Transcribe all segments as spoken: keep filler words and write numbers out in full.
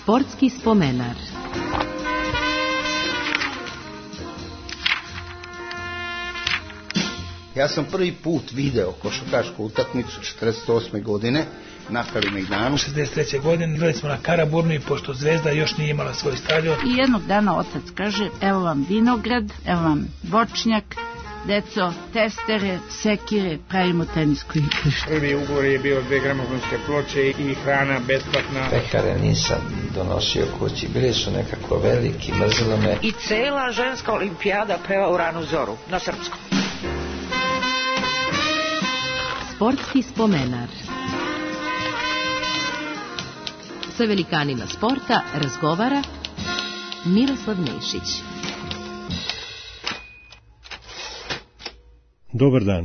Sportski spomenar. Ja sam prvi put video košarkašku utakmicu četrdeset osme godine na Kalemegdanu. šezdeset treće godine igrali smo na Karaburnu i pošto Zvezda još nije imala svoj stadion. I jednog dana otac kaže, evo vam vinograd, evo vam voćnjak, deco, testere, sekire, pravimo tenisko igrište. Prvi ugovor je bio dve gramofonske ploče i hrana besplatna. Pekare nisam donosio kući, bili su nekako veliki, mrzilo me. I cela ženska olimpijada peva u ranu zoru, na srpskom. Sportski spomenar. Sa velikanima sporta razgovara Miroslav Nešić. Dobar dan.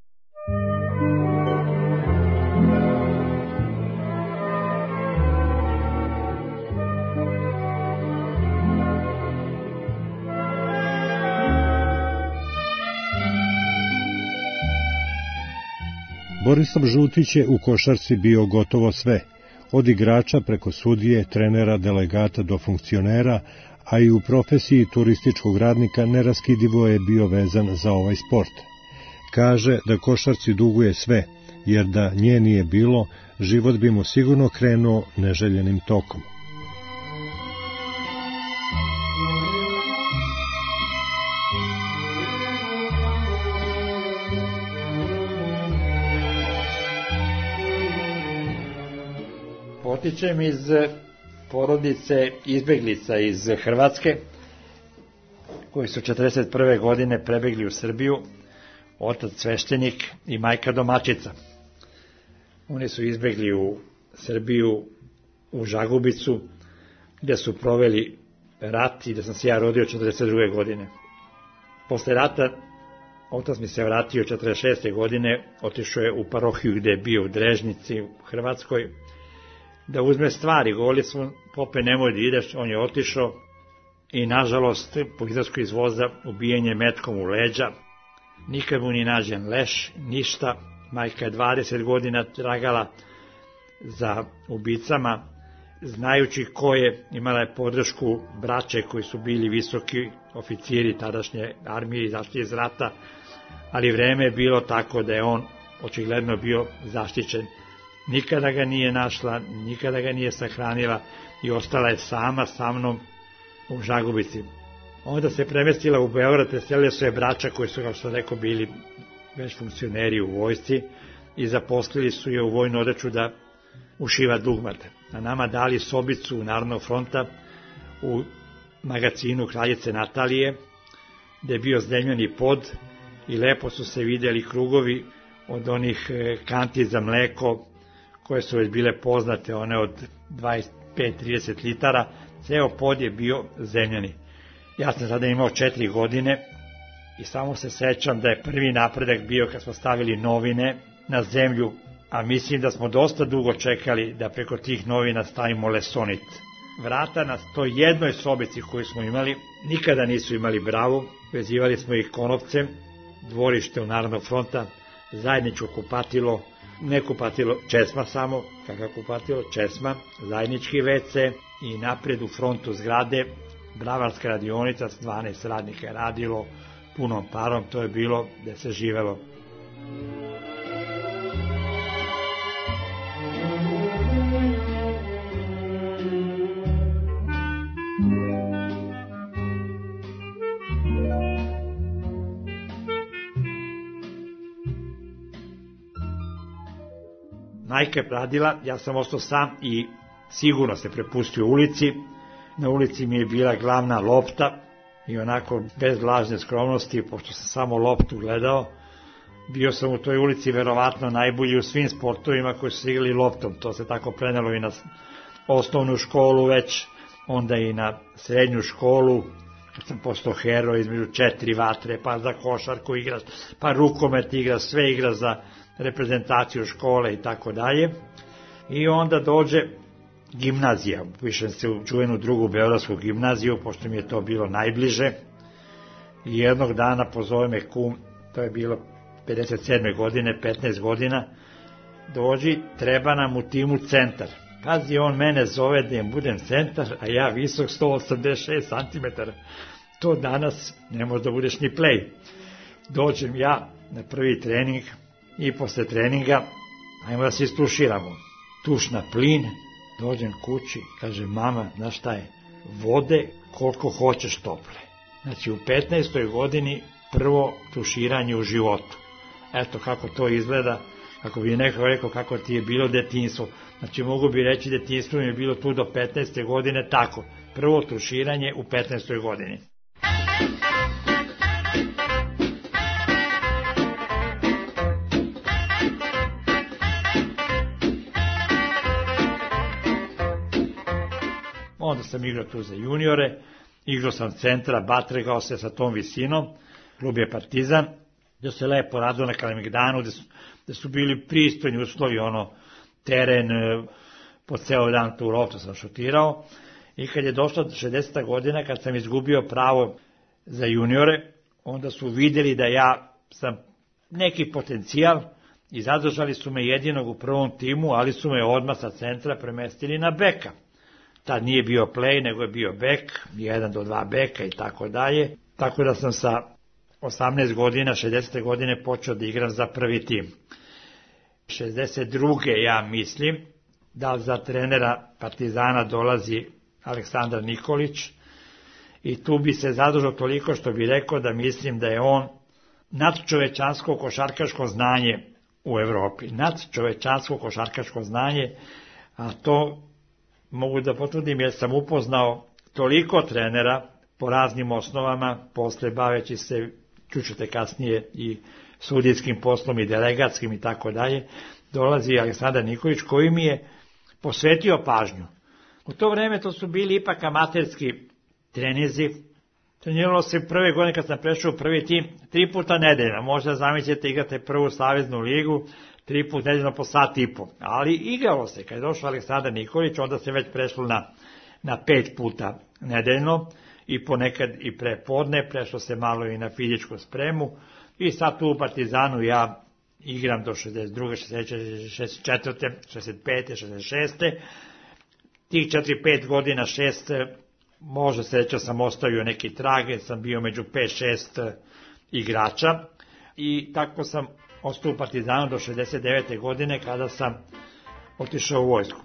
Borislav Žutić je u košarci bio gotovo sve, od igrača preko sudije, trenera, delegata do funkcionera, a i u profesiji turističkog radnika neraskidivo je bio vezan za ovaj sport. Kaže da košarci duguje sve, jer da nje nije bilo, život bi mu sigurno krenuo neželjenim tokom. Potičem iz porodice izbeglica iz Hrvatske, koji su četrdeset prve godine prebegli u Srbiju, otac sveštenik i majka domaćica. Oni su izbegli u Srbiju, u Žagubicu, gde su proveli rat i gde sam se ja rodio četrdeset druge godine. Posle rata, otac mi se vratio četrdeset šeste godine, otišao je u parohiju gde je bio u Drežnici u Hrvatskoj, da uzme stvari, govorili smo, pope nemoj da ideš, on je otišao i nažalost po izlasku iz voza ubijen metkom u leđa, nikad mu ni nađen leš, ništa, majka je dvadeset godina tragala za ubicama, znajući ko je, imala je podršku braće koji su bili visoki oficiri tadašnje armije, izašli iz rata, ali vreme je bilo tako da je on očigledno bio zaštićen. Nikada ga nije našla, nikada ga nije sahranila i ostala je sama sa mnom u Žagubici. Onda se premestila u Beograd, preselili su je braća koji su, kao što rekao, bili već funkcioneri u vojsci i zaposlili su je u vojnu odeću da ušiva dugmate. A nama dali sobicu Narodnog fronta u magacinu kraljice Natalije, gde je bio zemljani pod i lepo su se videli krugovi od onih kanti za mleko, koje su već bile poznate, one od dvadeset pet do trideset litara, ceo pod je bio zemljani. Ja sam sada imao četiri godine i samo se sećam da je prvi napredak bio kad smo stavili novine na zemlju, a mislim da smo dosta dugo čekali da preko tih novina stavimo lesonit. Vrata na toj jednoj sobici koju smo imali nikada nisu imali bravu, vezivali smo ih konopcem, dvorište u Narodnog fronta, zajedničko kupatilo, ne kupatilo, česma samo, kakav kupatilo, česma, zajednički ve ce i napred u frontu zgrade, bravarska radionica s dvanaest radnika je radilo punom parom, to je bilo gde se živelo. Majka je radila, ja sam ostao sam i sigurno se prepustio ulici. Na ulici mi je bila glavna lopta i onako bez lažne skromnosti, pošto sam samo loptu gledao, bio sam u toj ulici verovatno najbolji u svim sportovima koji su igrali loptom. To se tako prenelo i na osnovnu školu već, onda i na srednju školu, kad sam postao heroj između četiri vatre, pa za košarku igra, pa rukomet igra, sve igra za reprezentaciju škole i tako dalje. I onda dođe gimnazija, upišem se u čuvenu drugu beogradsku gimnaziju, pošto mi je to bilo najbliže. I jednog dana pozove me kum, to je bilo pedeset sedme godine, petnaest godina, dođi, treba nam u timu centar. Pazi, on mene zove da im budem centar, a ja visok sto osamdeset šest centimetara. To danas ne može da budeš ni play. Dođem ja na prvi trening i posle treninga ajmo da se istuširamo. Tuš na plin, dođem kući, kaže mama, znaš šta je, vode koliko hoćeš tople. Znači u petnaestoj godini prvo tuširanje u životu. Eto kako to izgleda, kako bi neko rekao kako ti je bilo detinjstvo. Znači mogu bi reći detinjstvo mi je bilo tu do petnaeste godine tako. Prvo tuširanje u petnaestoj godini. Onda sam igrao tu za juniore, igrao sam centra, batregao se sa tom visinom, klub je Partizan, gdje se lepo radilo na Kalemegdanu, gdje su, gdje su bili pristojni uslovi, ono, teren, po ceo dan tu loptu sam šutirao. I kad je došla šezdeseta godina, kad sam izgubio pravo za juniore, onda su vidjeli da ja sam neki potencijal i zadržali su me jedinog u prvom timu, ali su me odmah sa centra premestili na beka. Tad nije bio play, nego je bio bek, jedan do dva beka i tako dalje. Tako da sam sa osamnaest godina, šezdesete godine počeo da igram za prvi tim. šezdeset druge ja mislim da za trenera Partizana dolazi Aleksandar Nikolić i tu bi se zadržao toliko što bi rekao da mislim da je on nadčovečansko košarkaško znanje u Evropi. Nadčovečansko košarkaško znanje, a to mogu da potvrdim jer sam upoznao toliko trenera po raznim osnovama, posle baveći se, čućete kasnije, i sudijskim poslom i delegatskim i tako dalje, dolazi Aleksandar Nikolić koji mi je posvetio pažnju. U to vreme to su bili ipak amaterski trenizi. Treniralo se prve godine kad sam prešao u prvi tim, tri puta nedeljno. Možda zamislite igrate prvu saveznu ligu, tri puta nedeljno po sat i po. Ali igralo se. Kad je došao Aleksandar Nikolić, onda se već prešlo na, na pet puta nedeljno i ponekad i pre podne, prešlo se malo i na fizičku spremu. I sad tu u Partizanu ja igram do šezdeset druge, šezdeset četvrte, šezdeset pete, šezdeset šeste Tih četiri pet godina, šest, možda se reći sam ostavio neki trag, sam bio među pet šest igrača i tako sam ostao u Partizanu do šezdeset devete godine kada sam otišao u vojsku.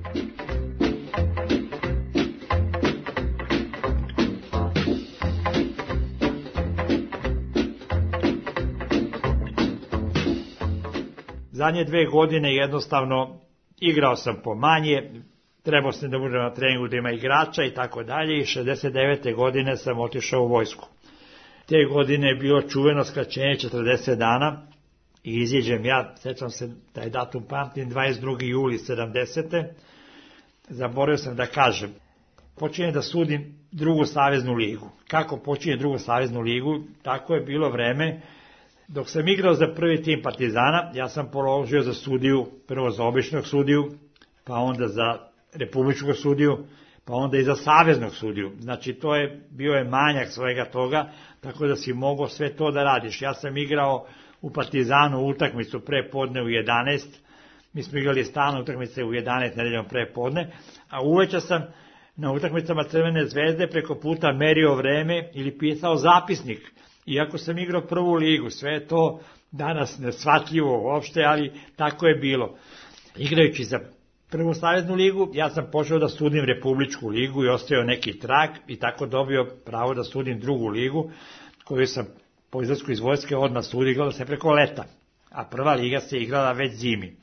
Zadnje dve godine jednostavno igrao sam po manje, trebao sam da budem na treningu da ima igrača i tako dalje i šezdeset devete godine sam otišao u vojsku. Te godine je bilo čuveno skraćenje četrdeset dana i iziđem ja, sećam se taj datum pamtim, dvadeset drugi juli sedamdesete Zaboravio sam da kažem, počinjem da sudim drugu saveznu ligu. Kako počinje drugu saveznu ligu, tako je bilo vreme. Dok sam igrao za prvi tim Partizana, ja sam položio za sudiju, prvo za običnog sudiju, pa onda za republičkog sudiju, pa onda i za saveznog sudiju. Znači to je bio je manjak svega toga, tako da si mogao sve to da radiš. Ja sam igrao u Partizanu utakmicu pre podne u jedanaest, mi smo igrali stalno utakmice u jedanaest nedeljom pre podne, a uveče sam na utakmicama Crvene zvezde preko puta merio vreme ili pisao zapisnik. Iako sam igrao prvu ligu, sve je to danas neshvatljivo uopšte, ali tako je bilo. Igrajući za prvu saveznu ligu, ja sam počeo da sudim republičku ligu i ostavio neki trag i tako dobio pravo da sudim drugu ligu, koju sam po izlasku iz vojske odmah sudio, igrala se preko leta, a prva liga se igrala već zimi.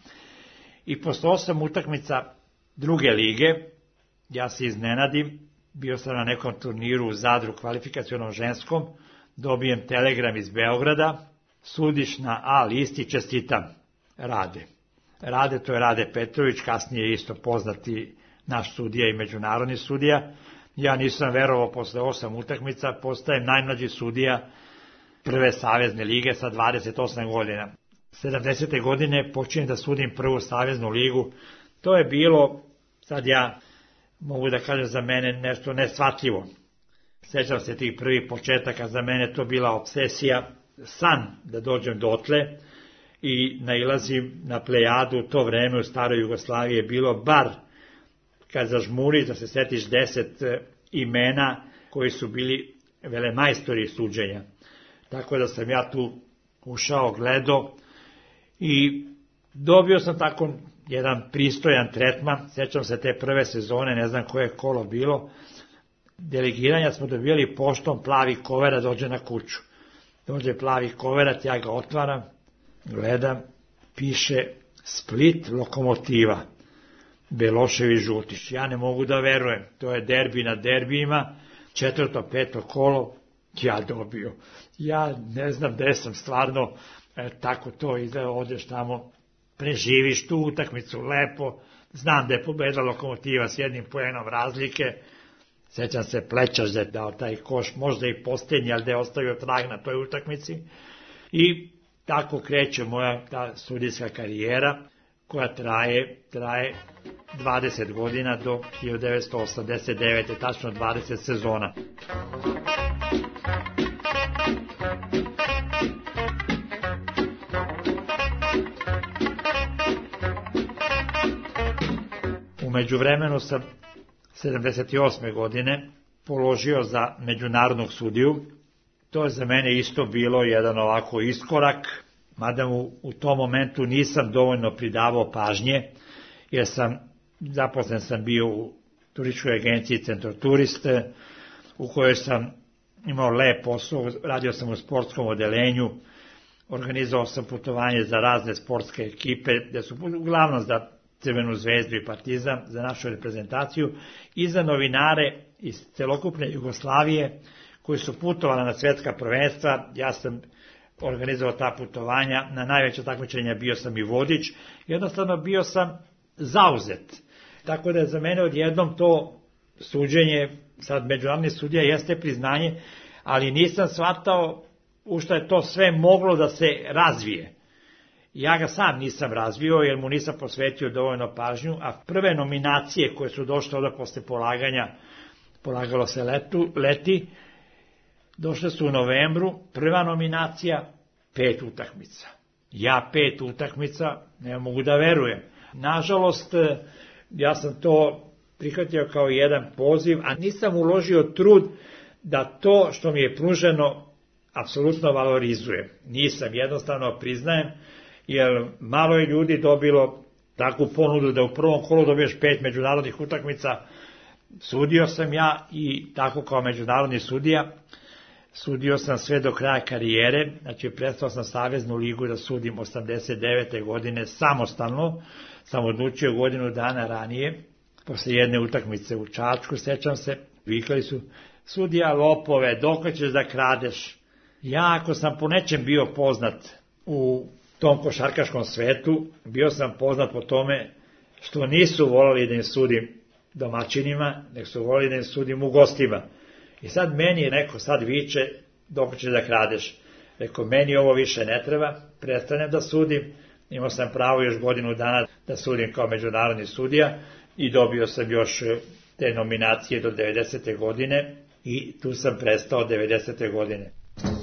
I posle osam utakmica druge lige, ja se iznenadim, bio sam na nekom turniru u Zadru, kvalifikacionom ženskom, dobijem telegram iz Beograda, sudiš na A listi, čestitam, Rade. Rade, to je Rade Petrović, kasnije isto poznati naš sudija i međunarodni sudija. Ja nisam verovao, posle osam utakmica postajem najmlađi sudija prve savezne lige sa dvadeset osam godina. sedamdesete godine počinjem da sudim prvu saveznu ligu. To je bilo, sad ja mogu da kažem za mene nešto neshvatljivo. Sećam se tih prvih početaka, za mene to bila obsesija, san da dođem dotle i nailazim na plejadu. U to vreme u staroj Jugoslaviji je bilo bar kad zažmuriš da se setiš deset imena koji su bili velemajstori suđenja. Tako da sam ja tu ušao, gledao i dobio sam tako jedan pristojan tretman. Sećam se te prve sezone, ne znam koje je kolo bilo, delegiranja smo dobijali poštom, plavi kovera dođe na kuću. Dođe plavi koverat, ja ga otvaram, gledam, piše Split Lokomotiva, Beloševi Žutić. Ja ne mogu da verujem, to je derbi na derbijima, četvrto, peto kolo, ja dobio. Ja ne znam gde sam stvarno, e, tako to izgleda, odeš tamo, preživiš tu utakmicu lepo, znam da je pobedila Lokomotiva s jednim poenom razlike, sećam se Plećaš da je dao taj koš, možda i posljednji, ali da je ostavio trag na toj utakmici. I tako kreće moja ta sudijska karijera, koja traje, traje dvadeset godina do hiljadu devetsto osamdeset devete. tačno dvadeset sezona. U međuvremenu sam sedamdeset osme godine položio za međunarodnog sudiju. To je za mene isto bilo jedan ovako iskorak, mada mu u tom momentu nisam dovoljno pridavao pažnje, jer sam, zaposlen sam bio u turističkoj agenciji Centar Turiste, u kojoj sam imao lep posao, radio sam u sportskom odelenju, organizovao sam putovanje za razne sportske ekipe, gde su uglavnom za Crvenu zvezdu i Partizan, za našu reprezentaciju, i za novinare iz celokupne Jugoslavije, koji su putovali na svetska prvenstva. Ja sam organizovao ta putovanja, na najveća takmičenja bio sam i vodič, jednostavno bio sam zauzet. Tako da je za mene odjednom to suđenje, sad međunarodni sudija jeste priznanje, ali nisam shvatao u što je to sve moglo da se razvije. Ja ga sam nisam razvio, jer mu nisam posvetio dovoljno pažnju, a prve nominacije koje su došle onda posle polaganja, polagalo se letu, leti, došle su u novembru, prva nominacija, pet utakmica. Ja pet utakmica, ne mogu da verujem. Nažalost, ja sam to prihvatio kao jedan poziv, a nisam uložio trud da to što mi je pruženo apsolutno valorizujem. Nisam, jednostavno priznajem, jer malo je ljudi dobilo takvu ponudu da u prvom kolu dobiješ pet međunarodnih utakmica. Sudio sam ja i tako kao međunarodni sudija, sudio sam sve do kraja karijere, znači prestao sam Saveznu ligu da sudim osamdeset devete godine samostalno, sam odlučio godinu dana ranije, posle jedne utakmice u Čačku, sećam se, vikali su, sudija lopove, dok ćeš da kradeš. Ja ako sam po nečem bio poznat u tom košarkaškom svetu, bio sam poznat po tome što nisu volali da im sudim domaćinima, nek su volali da im sudim u gostima. I sad meni je neko sad viče, dok ćeš da kradeš. Rekao, meni ovo više ne treba, prestanem da sudim, imao sam pravo još godinu dana da sudim kao međunarodni sudija i dobio sam još te nominacije do devedesete godine i tu sam prestao devedesete godine.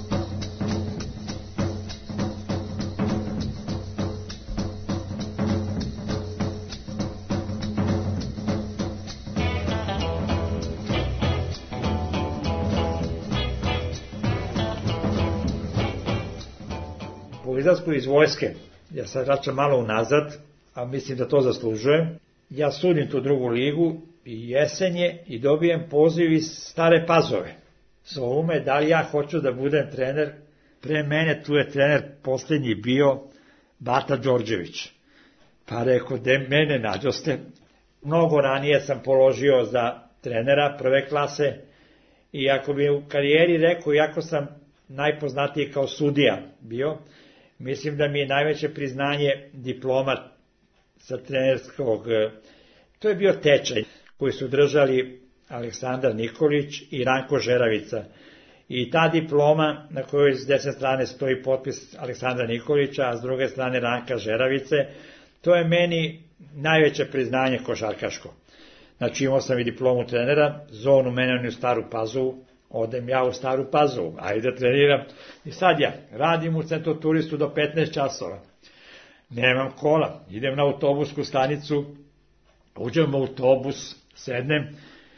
Po izlasku iz vojske, ja sad vraćam malo unazad, a mislim da to zaslužujem, ja sudim tu drugu ligu i jesenje i dobijem poziv iz Stare Pazove. Zovu me da li ja hoću da budem trener, pre mene tu je trener posljednji bio Bata Đorđević. Pa rekao, de mene nađoste, mnogo ranije sam položio za trenera prve klase i ako bi u karijeri rekao, iako sam najpoznatiji kao sudija bio, mislim da mi je najveće priznanje diploma sa trenerskog, to je bio tečaj koji su držali Aleksandar Nikolić i Ranko Žeravica. I ta diploma na kojoj s desne strane stoji potpis Aleksandra Nikolića, a s druge strane Ranka Žeravice, to je meni najveće priznanje košarkaško. Znači imao sam i diplomu trenera, zonu mene u Staru Pazovu, odem ja u Staru Pazovu, ajde da treniram. I sad ja radim u Centru Turistu do petnaest časova. Nemam kola, idem na autobusku stanicu, Uđem u autobus, sednem,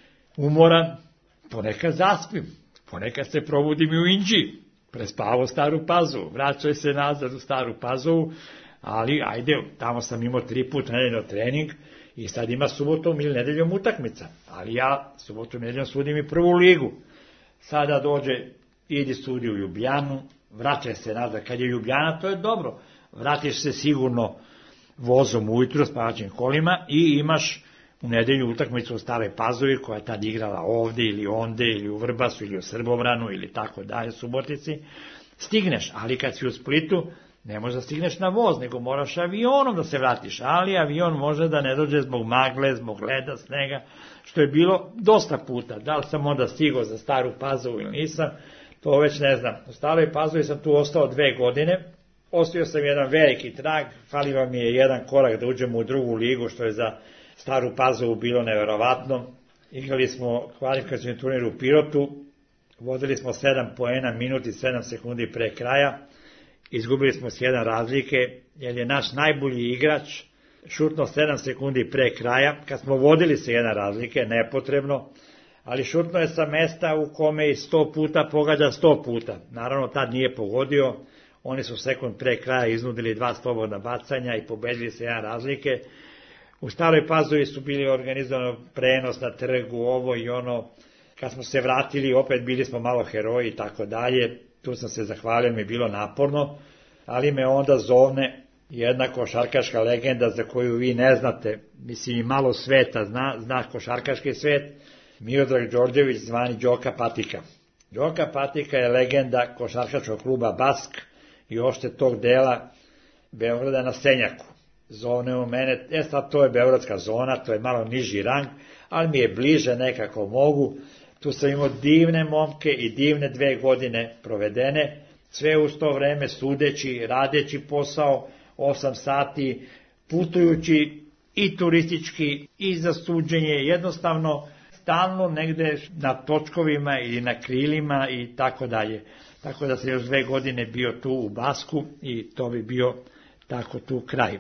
umoran, ponekad zaspim, ponekad se probudim i u Inđiji, prespavao Staru Pazovu, vraćao se nazad u Staru Pazovu, ali ajde, tamo sam imao tri puta nedeljno trening i sad ima subotom ili nedeljom utakmica, ali ja subotom i nedeljom sudim i prvu ligu. Sada dođe, idi sudi u Ljubljanu, vraćaj se nazad, kad je Ljubljana to je dobro, vratiš se sigurno vozom ujutro s pavaćim kolima i imaš u nedelju utakmicu u Staroj Pazovi koja je tad igrala ovde ili onde ili u Vrbasu ili u Srbobranu ili tako dalje, Subotici, stigneš, ali kad si u Splitu ne možeš da stigneš na voz, nego moraš avionom da se vratiš, ali avion može da ne dođe zbog magle, zbog leda, snega, što je bilo dosta puta, da li sam onda stigao za Staru Pazovu ili nisam, to već ne znam. U Staroj Pazovi sam tu ostao dve godine, ostavio sam jedan veliki trag, falio mi je jedan korak da uđemo u drugu ligu, što je za Staru Pazovu bilo neverovatno. Igrali smo kvalifikacioni turnir u Pirotu, vodili smo sedam poena, minut i sedam sekundi pre kraja, izgubili smo s jedan razlike, jer je naš najbolji igrač šutno sedam sekundi pre kraja, kad smo vodili se jedan razlike, nepotrebno, ali šutno je sa mesta u kome i sto puta pogađa sto puta. Naravno, tad nije pogodio, oni su sekund pre kraja iznudili dva slobodna bacanja i pobedili se jedan razlike. U Staroj Pazovi su bili organizovano prenos na trgu, ovo i ono. Kad smo se vratili, opet bili smo malo heroji i tako dalje. Tu sam se zahvalio, mi je bilo naporno, ali me onda zovne jedna košarkaška legenda za koju vi ne znate, mislim i malo sveta zna, zna košarkaški svet, Miodrag Đorđević, zvani Đoka Patika. Đoka Patika je legenda košarkaškog kluba Bask i ošte tog dela Beograda na Senjaku. Zovne u mene, e sad to je beogradska zona, to je malo niži rang, ali mi je bliže nekako mogu. Tu sam imao divne momke i divne dve godine provedene, sve uz to vreme sudeći, radeći posao, osam sati, putujući i turistički i za suđenje, jednostavno stalno negde na točkovima ili na krilima i tako dalje. Tako da sam još dve godine bio tu u Basku i to bi bio tako tu kraj.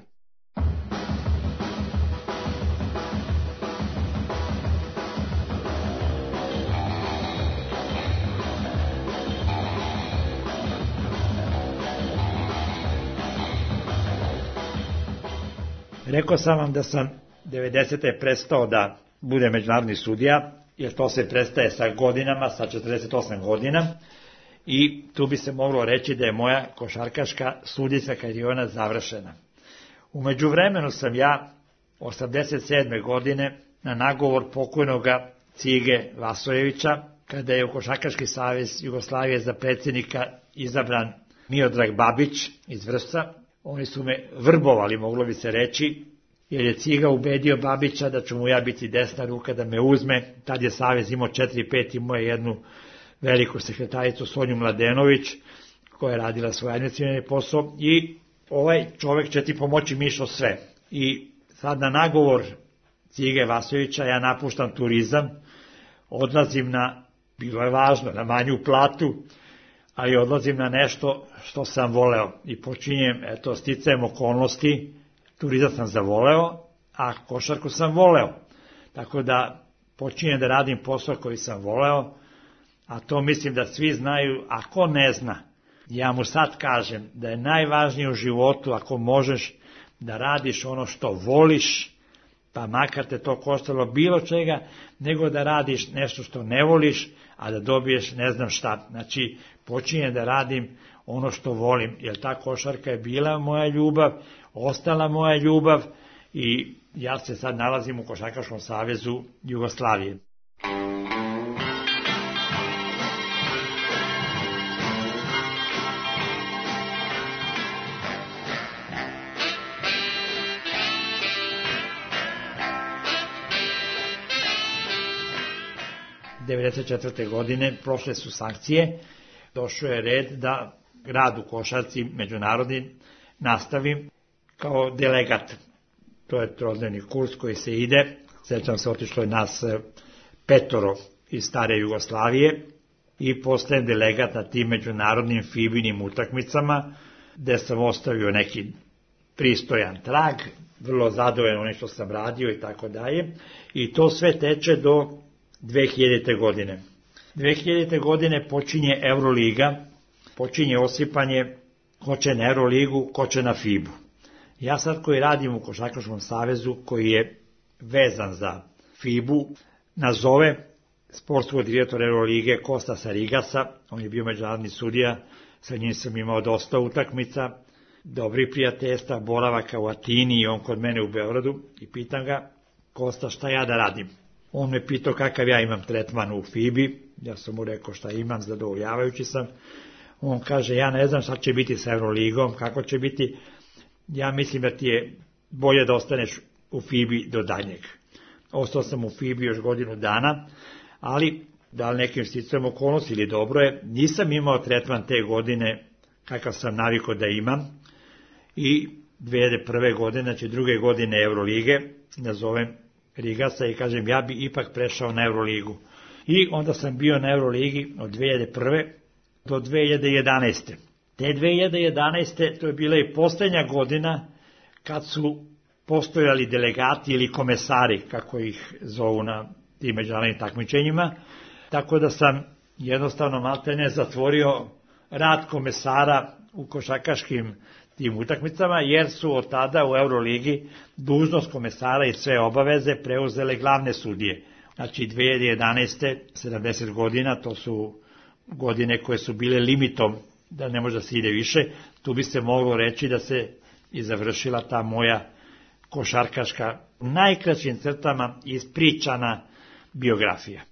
Rekao sam vam da sam devedesete prestao da bude međunarodni sudija, jer to se prestaje sa godinama, sa četrdeset osam godina, i tu bi se moglo reći da je moja košarkaška sudijska karijera završena. U međuvremenu sam ja osamdeset sedme godine na nagovor pokojnoga Cige Vasojevića, kada je u Košarkaški savez Jugoslavije za predsjednika izabran Miodrag Babić iz Vršca. Oni su me vrbovali, moglo bi se reći, jer je Ciga ubedio Babića da ću mu ja biti desna ruka da me uzme. Tad je savez imao četiri pet, imao je jednu veliku sekretaricu Sonju Mladenović, koja je radila svoj administrativni posao, i ovaj čovek će ti pomoći, Mišo, sve. I sad na nagovor Cige Vasojevića ja napuštam turizam, odlazim na, bilo je važno, na manju platu, ali odlazim na nešto što sam voleo i počinjem, eto, sticajem okolnosti, turizam sam zavoleo, a košarku sam voleo. Tako da počinjem da radim posao koji sam voleo, a to mislim da svi znaju, a ko ne zna, ja mu sad kažem da je najvažnije u životu ako možeš da radiš ono što voliš, pa makar te to koštalo bilo čega, nego da radiš nešto što ne voliš, a da dobiješ ne znam šta. Znači, počinjem da radim ono što volim, jer ta košarka je bila moja ljubav, ostala moja ljubav, i ja se sad nalazim u Košarkaškom savezu Jugoslavije. devedeset četvrte godine prošle su sankcije, došao je red da rad u košarci međunarodni nastavim kao delegat. To je trodnevni kurs koji se ide, sećam se, otišlo je nas petoro iz stare Jugoslavije i postajem delegat na tim međunarodnim fibinim utakmicama, gde sam ostavio neki pristojan trag, vrlo zadovoljan onim što sam radio i tako dalje. I to sve teče do dve hiljadite. godine. dve hiljadite. godine počinje Euroliga, počinje osipanje ko će na Euroligu, ko će na FIBU. Ja sad koji radim u Košarkaškom savezu, koji je vezan za FIBU, nazove sportskog direktora Eurolige Kostasa Rigasa, on je bio međunarodni sudija, sa njim sam imao dosta utakmica, dobri prijateljstva, boravaka u Atini i on kod mene u Beogradu, i pitam ga, Kosta, šta ja da radim? On me pitao kakav ja imam tretman u FIBI, ja sam mu rekao šta imam, zadovoljavajući sam. On kaže, ja ne znam šta će biti sa Euroligom, kako će biti, ja mislim da ti je bolje da ostaneš u FIBI do daljnjeg. Ostao sam u FIBI još godinu dana, ali da li nekim sticajem okolnosti ili dobro je, nisam imao tretman te godine kakav sam navikao da imam, i dve hiljadite prve. godine, znači druge godine Eurolige, nazovem Rigasa i kažem ja bi ipak prešao na Euroligu. I onda sam bio na Euroligi od dve hiljadite prve. do dve hiljadite jedanaeste. Te dve hiljadite jedanaeste. to je bila i posljednja godina kad su postojali delegati ili komesari, kako ih zovu na tim međunarodnim takmičenjima, tako da sam jednostavno maltene zatvorio rad komesara u košarkaškim tim utakmicama, jer su od tada u Euroligi dužnost komesara i sve obaveze preuzele glavne sudije. Znači dve hiljadite jedanaeste. sedamdeset godina, to su godine koje su bile limitom da ne može da se ide više, tu bi se moglo reći da se i završila ta moja košarkaška, najkraćim crtama ispričana biografija.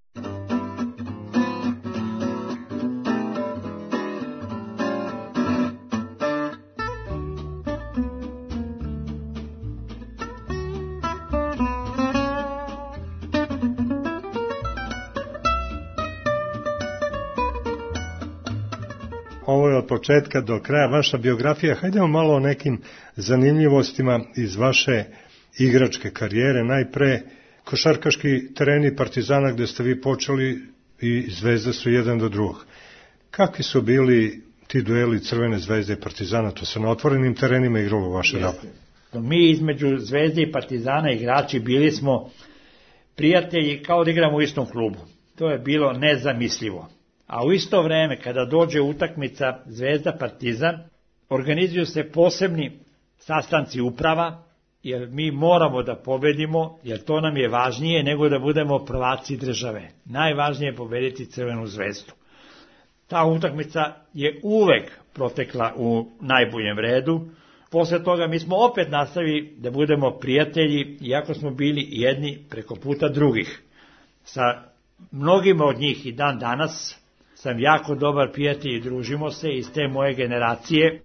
Ovo je od početka do kraja vaša biografija. Hajdemo malo o nekim zanimljivostima iz vaše igračke karijere. Najpre, košarkaški tereni Partizana gde ste vi počeli i Zvezda su jedan do drugog. Kakvi su bili ti dueli Crvene Zvezde i Partizana? To se na otvorenim terenima igralo vaše doba. Mi između Zvezde i Partizana igrači bili smo prijatelji kao da igramo u istom klubu. To je bilo nezamislivo. A u isto vreme, kada dođe utakmica Zvezda-Partizan, organizuju se posebni sastanci uprava, jer mi moramo da pobedimo, jer to nam je važnije nego da budemo prvaci države. Najvažnije je pobediti Crvenu Zvezdu. Ta utakmica je uvek protekla u najboljem redu. Posle toga mi smo opet nastavili da budemo prijatelji, iako smo bili jedni preko puta drugih. Sa mnogima od njih i dan danas sam jako dobar prijatelj i družimo se iz te moje generacije.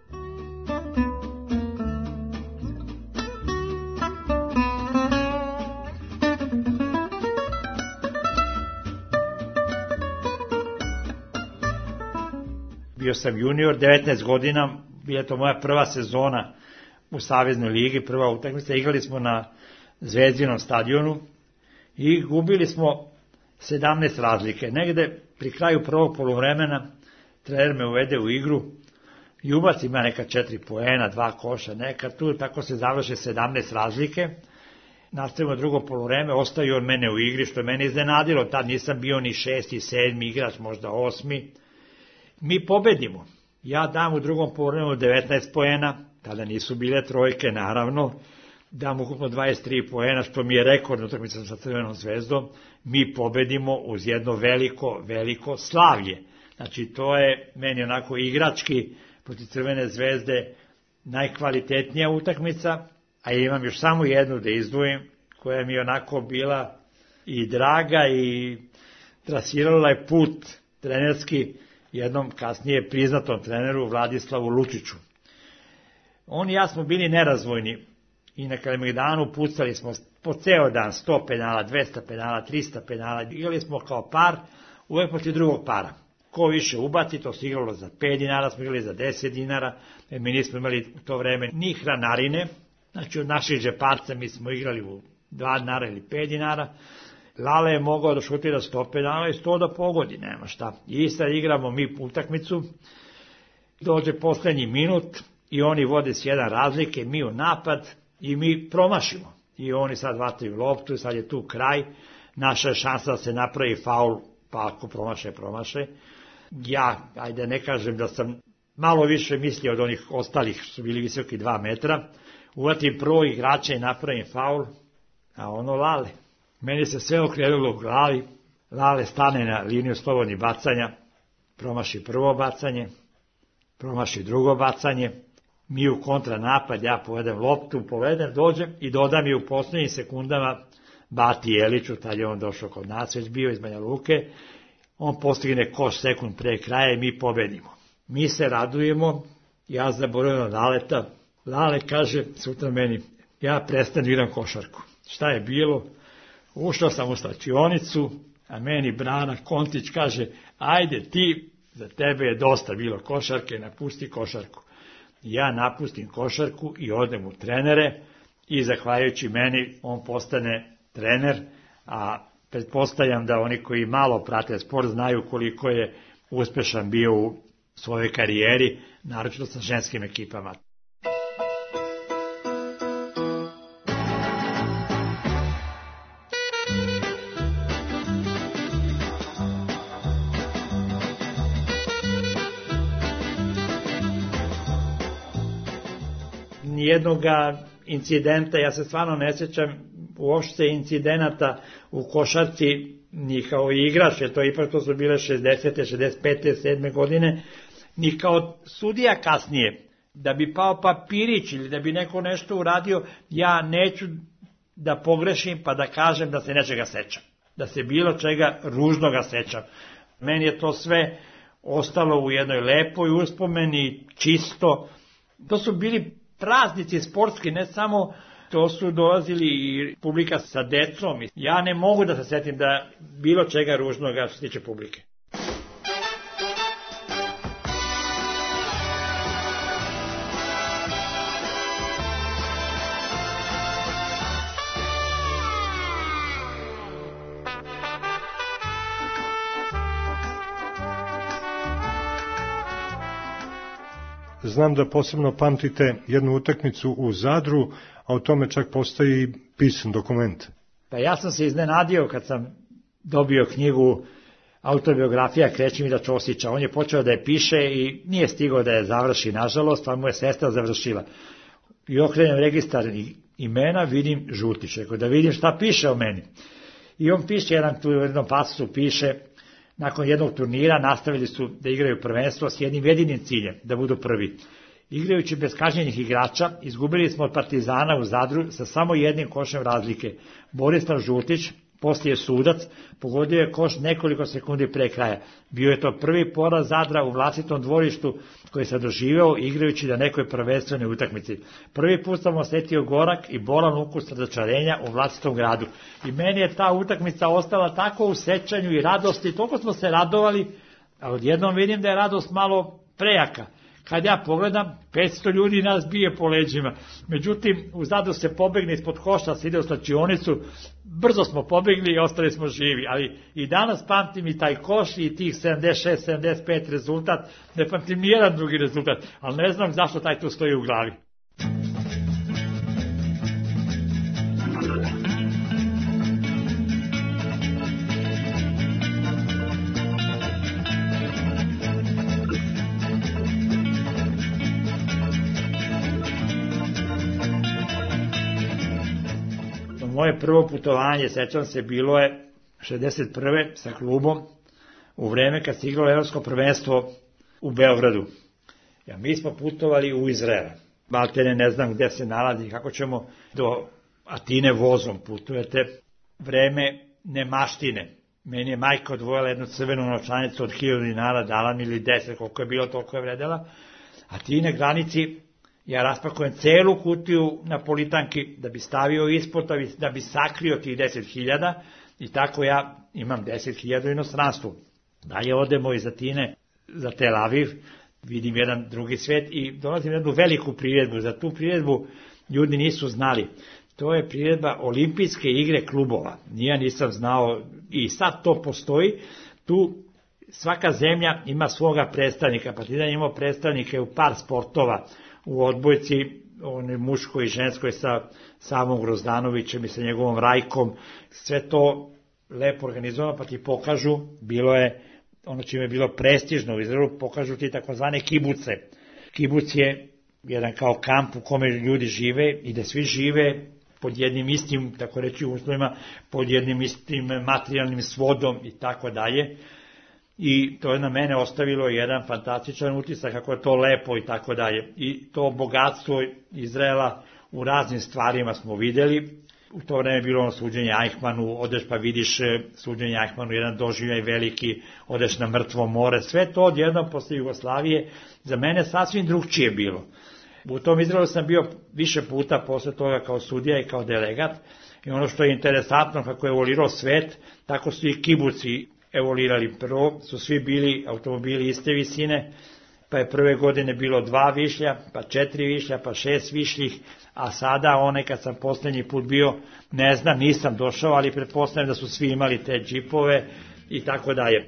Bio sam junior, devetnaest godina, bila je to moja prva sezona u Saveznoj ligi, prva utakmica, igrali smo na Zvezdinom stadionu i gubili smo sedamnaest razlike. Negde pri kraju prvog poluvremena trener me uvede u igru i ubaci ima neka četiri poena, dva koša, neka tu, tako se završe sedamnaest razlike. Nastavimo drugo poluvreme, ostaju on mene u igri, što je mene iznenadilo, tad nisam bio ni šesti, sedmi igrač, možda osmi. Mi pobedimo. Ja dam u drugom poluvremenu devetnaest poena, tada nisu bile trojke, naravno, dam ukupno dvadeset tri poena, što mi je rekordna utakmica sa Crvenom Zvezdom, mi pobedimo uz jedno veliko, veliko slavlje. Znači, to je meni onako igrački protiv Crvene Zvezde najkvalitetnija utakmica, a ja imam još samo jednu da izdvojim, koja mi je onako bila i draga i trasirala je put trenerski jednom kasnije priznatom treneru Vladislavu Lučiću. On i ja smo bili nerazvojni i na Kalemegdanu pucali smo po ceo dan sto penala, dvesta penala, trista penala, igrali smo kao par, uvek protiv drugog para. Ko više ubaci, to se igralo za pet dinara, smo igrali za deset dinara, jer mi nismo imali u to vreme ni hranarine, znači od naših džeparca mi smo igrali u dva dinara ili pet dinara, Lale je mogao da šutira sto penala i sto da pogodi, nema šta. I sad igramo mi utakmicu, dođe poslednji minut, i oni vode s jedan razlike, mi u napad i mi promašimo. I oni sad vataju loptu, sad je tu kraj, naša je šansa da se napravi faul, pa ako promaše, promaše. Ja, ajde ne kažem da sam malo više mislio od onih ostalih, su bili visoki dva metra, uvatim prvo igrača i napravim faul, a ono Lale. Meni se sve okrenulo u glavi, Lale stane na liniju slobodnih bacanja, promaši prvo bacanje, promaši drugo bacanje, mi u kontranapad, ja povedem loptu, povedem, dođem i dodam je u posljednjim sekundama Bati Jeliću, tad je on došao kod nas, već bio iz Banja Luke, on postigne koš sekund pre kraja i mi pobedimo. Mi se radujemo, ja zaboravim Laleta, Lale kaže sutra meni, ja prestanu igram košarku. Šta je bilo? Ušao sam u slačionicu, a meni Brana Kontić kaže, ajde ti, za tebe je dosta bilo košarke, napusti košarku. Ja napustim košarku i odem u trenere i zahvaljujući meni on postane trener, a pretpostavljam da oni koji malo prate sport znaju koliko je uspešan bio u svojoj karijeri, naročito sa ženskim ekipama. Nijednog incidenta, ja se stvarno ne sjećam uopšte incidenata u košarci, ni kao igrač, jer to ipak to su bile šezdesete, šezdeset pete, sedme godine, ni kao sudija kasnije, da bi pao papirić ili da bi neko nešto uradio, ja neću da pogrešim pa da kažem da se nečega sećam, da se bilo čega ružnoga sećam. Meni je to sve ostalo u jednoj lepoj uspomeni, čisto, to su bili praznici sportski, ne samo, to su dolazili i publika sa decom. Ja ne mogu da se setim da bilo čega ružnoga što se tiče publike. Znam da posebno pamtite jednu utakmicu u Zadru, a o tome čak postoji i pisan dokument. Pa ja sam se iznenadio kad sam dobio knjigu autobiografija Krečimira Ćosića. On je počeo da je piše i nije stigao da je završi, nažalost, pa mu je sestra završila. I okrenem registar imena, vidim Žutić, rekao da vidim šta piše o meni. I on piše, jedan tu u jednom pasusu piše, nakon jednog turnira nastavili su da igraju prvenstvo s jednim jedinim ciljem, da budu prvi. Igrajući bez kažnjenih igrača, izgubili smo od Partizana u Zadru sa samo jednim košem razlike. Borislav Žutić, poslije sudac, pogodio je koš nekoliko sekundi pre kraja. Bio je to prvi poraz Zadra u vlastitom dvorištu koji se doživeo igrajući na nekoj prvenstvenoj utakmici. Prvi put sam osetio gorak i bolan ukus razočarenja u vlastitom gradu. I meni je ta utakmica ostala tako u sećanju i radosti, toliko smo se radovali, a odjednom vidim da je radost malo prejaka. Kad ja pogledam, petsto ljudi nas bije po leđima. Međutim, u Zadru se pobegne ispod koša, se ide u slačionicu, brzo smo pobegli i ostali smo živi. Ali i danas pamtim i taj koš i tih sedamdeset šest sedamdeset pet rezultat, ne pamtim ni jedan drugi rezultat, ali ne znam zašto taj tu stoji u glavi. Moje prvo putovanje, sećam se, bilo je šezdeset prve sa klubom u vreme kad se igralo evropsko prvenstvo u Beogradu. Ja, mi smo putovali u Izrael. Maltene ne znam gde se nalazi, kako ćemo do Atine vozom putujete. Vreme nemaštine. Meni je majka odvojila jednu crvenu novčanicu od hiljadu dinara, dala mi ili deset, koliko je bilo, toliko je vredela. Atine granici, ja raspakujem celu kutiju napolitanki da bi stavio ispod, da bi sakrio tih deset hiljada i tako ja imam deset hiljada u inostranstvu. Dalje odemo iz Atine za Tel Aviv, vidim jedan drugi svet i dolazim jednu veliku priredbu. Za tu priredbu ljudi nisu znali. To je priredba olimpijske igre klubova. Ja nisam znao i sad to postoji. Tu svaka zemlja ima svoga predstavnika. Partizan je imao predstavnike u par sportova, u odbojci, onoj muškoj i ženskoj sa Savom Grozdanovićem i sa njegovom Rajkom, sve to lepo organizovano, pa ti pokažu, bilo je, ono čime je bilo prestižno u Izraelu, pokažu ti takozvane kibuce. Kibuc je jedan kao kamp u kome ljudi žive i da svi žive pod jednim istim, tako reći, uslovima, pod jednim istim materijalnim svodom i tako dalje. I to je na mene ostavilo jedan fantastičan utisak kako je to lepo i tako dalje. I to bogatstvo Izraela u raznim stvarima smo videli. U to vreme je bilo ono suđenje Eichmannu, odeš pa vidiš suđenje Eichmannu, jedan doživljaj veliki, odeš na Mrtvo more, sve to odjednom posle Jugoslavije za mene sasvim drugčije bilo. U tom Izraelu sam bio više puta posle toga kao sudija i kao delegat i ono što je interesantno kako je evoluirao svet, tako su i kibuci evoluirali. Prvo su svi bili automobili iste visine, pa je prve godine bilo dva višlja, pa četiri višlja, pa šest višljih, a sada one kad sam poslednji put bio, ne znam, nisam došao, ali pretpostavljam da su svi imali te džipove i tako dalje.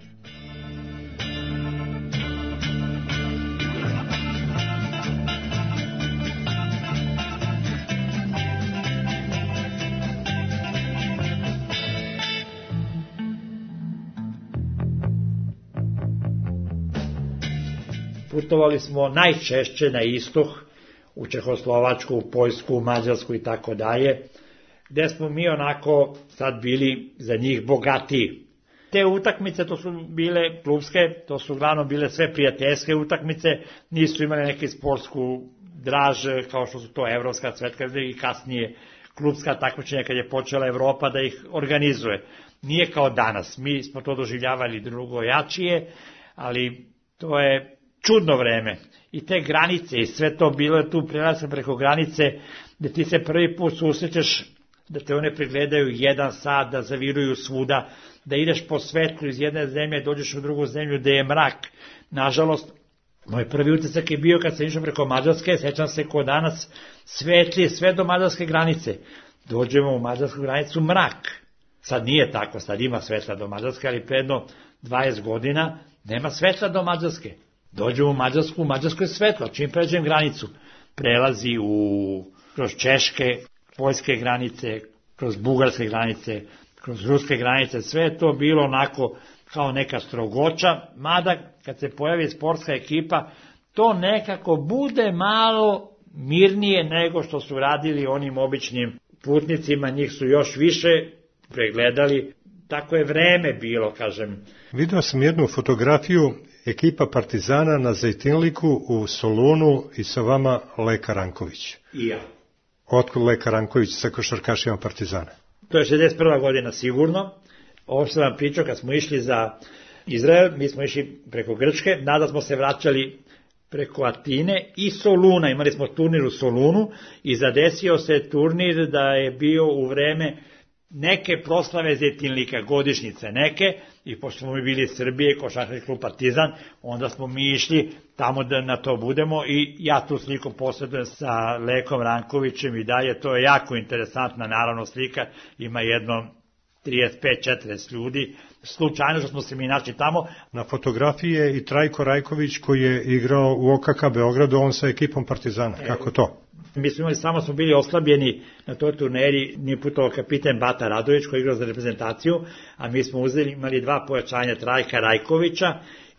Putovali smo najčešće na istok, u Čehoslovačku, u Poljsku, u Mađarsku i tako dalje, gde smo mi onako sad bili za njih bogatiji. Te utakmice, to su bile klubske, to su uglavnom bile sve prijateljske utakmice, nisu imali neki sportsku draž kao što su to evropska, svetska i kasnije klubska takmičenja kad je počela Evropa da ih organizuje. Nije kao danas, mi smo to doživljavali drugojačije, ali to je čudno vreme. I te granice i sve to bilo je tu prelazno preko granice da ti se prvi put susrećeš, da te one pregledaju jedan sat, da zaviruju svuda, da ideš po svetlu iz jedne zemlje, dođeš u drugu zemlju gde je mrak. Nažalost, moj prvi utisak je bio kad sam išao preko Mađarske, sećam se ko danas, svetli sve do mađarske granice. Dođemo u mađarsku granicu, mrak. Sad nije tako, sad ima svetla do Mađarske, ali predno dvadeset godina nema svetla do Mađarske. Dođemo u Mađarsku, u Mađarskoj je svetlo, čim pređem granicu, prelazi u, kroz češke, poljske granice, kroz bugarske granice, kroz ruske granice, sve je to bilo onako kao neka strogoća, mada kad se pojavi sportska ekipa, to nekako bude malo mirnije nego što su radili onim običnim putnicima, njih su još više pregledali, tako je vreme bilo, kažem. Vidio sam jednu fotografiju ekipa Partizana na Zejtinliku u Solunu i sa vama Leka Ranković. I ja. Otkud Leka Ranković sa košarkašima Partizana? To je šezdeset prva godina sigurno. Ovo što vam pričao kad smo išli za Izrael, mi smo išli preko Grčke, nada smo se vraćali preko Atine i Soluna, imali smo turnir u Solunu i zadesio se turnir da je bio u vreme neke proslave Zejtinlika, godišnjice neke, i pošto smo mi bili Srbije, košarkaški klub Partizan, onda smo mi išli tamo da na to budemo i ja tu sliku posjedujem sa Lekom Rankovićem i dalje, to je jako interesantna naravno slika, ima jedno trideset pet četrdeset ljudi, slučajno što smo se mi našli tamo. Na fotografiji je i Trajko Rajković koji je igrao u O K K Beogradu, on sa ekipom Partizana, kako to? Mi smo imali, samo smo bili oslabljeni na toj turneri, nije putovao kapiten Bata Radović koji je igrao za reprezentaciju, a mi smo uzeli, imali dva pojačanja, Trajka Rajkovića